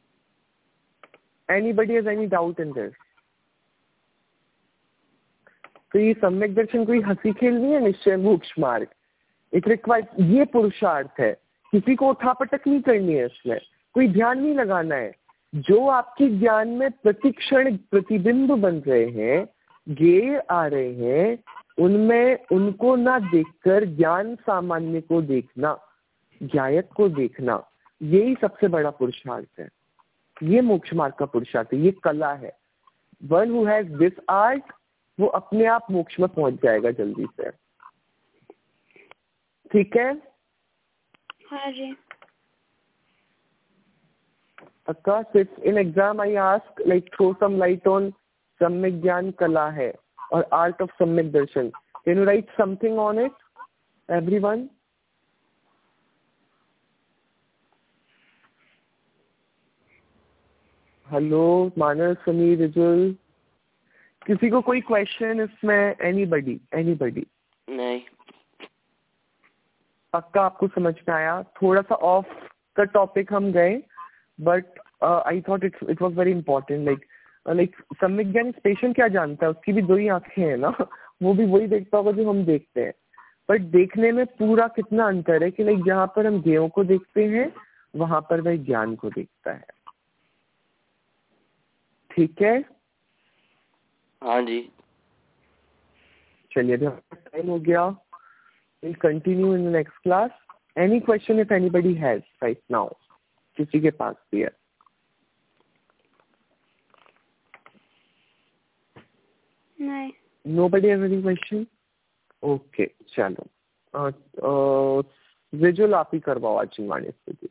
Speaker 1: Anybody has any doubt in this? तो ये सम्यक दर्शन कोई हंसी खेल नहीं है. निश्चय मोक्ष मार्ग इट रिक्वायर्स, ये पुरुषार्थ है. किसी को उठापटक नहीं करनी है, इसमें कोई ध्यान नहीं लगाना है. जो आपके ज्ञान में प्रतिक्षण प्रतिबिंब बन रहे हैं, गेय आ रहे हैं, उनमें उनको ना देखकर ज्ञान सामान्य को देखना, ज्ञायक को देखना, यही सबसे बड़ा पुरुषार्थ है. ये मोक्ष मार्ग का पुरुषार्थ है, ये कला है. One who has this art वो अपने आप मोक्ष में पहुंच जाएगा जल्दी से. ठीक है?
Speaker 3: हाँ जी.
Speaker 1: अक्का, in exam I ask like throw some light on सम्यक ज्ञान कला है और art of samyak darshan. Can you write something on it, everyone? Hello Manas, Sameer, Rijul, किसी को कोई क्वेश्चन इसमें? Anybody anybody?
Speaker 2: नहीं.
Speaker 1: पक्का आपको समझ में आया? थोड़ा सा ऑफ द टॉपिक हम गए, but I thought it it was very important, like like samyak gyan special क्या जानता है, उसकी भी दो ही आंखें हैं ना, वो भी वही देखता होगा जो हम देखते हैं, बट देखने में पूरा कितना अंतर है कि लाइक जहाँ पर हम ज्ञेयों को देखते हैं वहां पर वह ज्ञान को देखता है। ठीक है,
Speaker 2: हाँ जी।
Speaker 1: चलिए अभी टाइम हो गया, will continue in the next class. Any question if anybody has right now, किसी के पास भी है?
Speaker 3: नहीं।
Speaker 1: Nobody has any question? Okay चलो, विजुअल आप ही करवाओ आज वाणी स्थिति।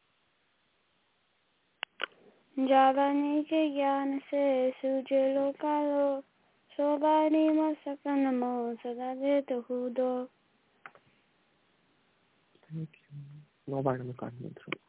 Speaker 3: जावानी के ज्ञान से सूझे लोकालो, सोबानी मसकन मो सदा दे तो हुदो।
Speaker 1: Thank you. No madam,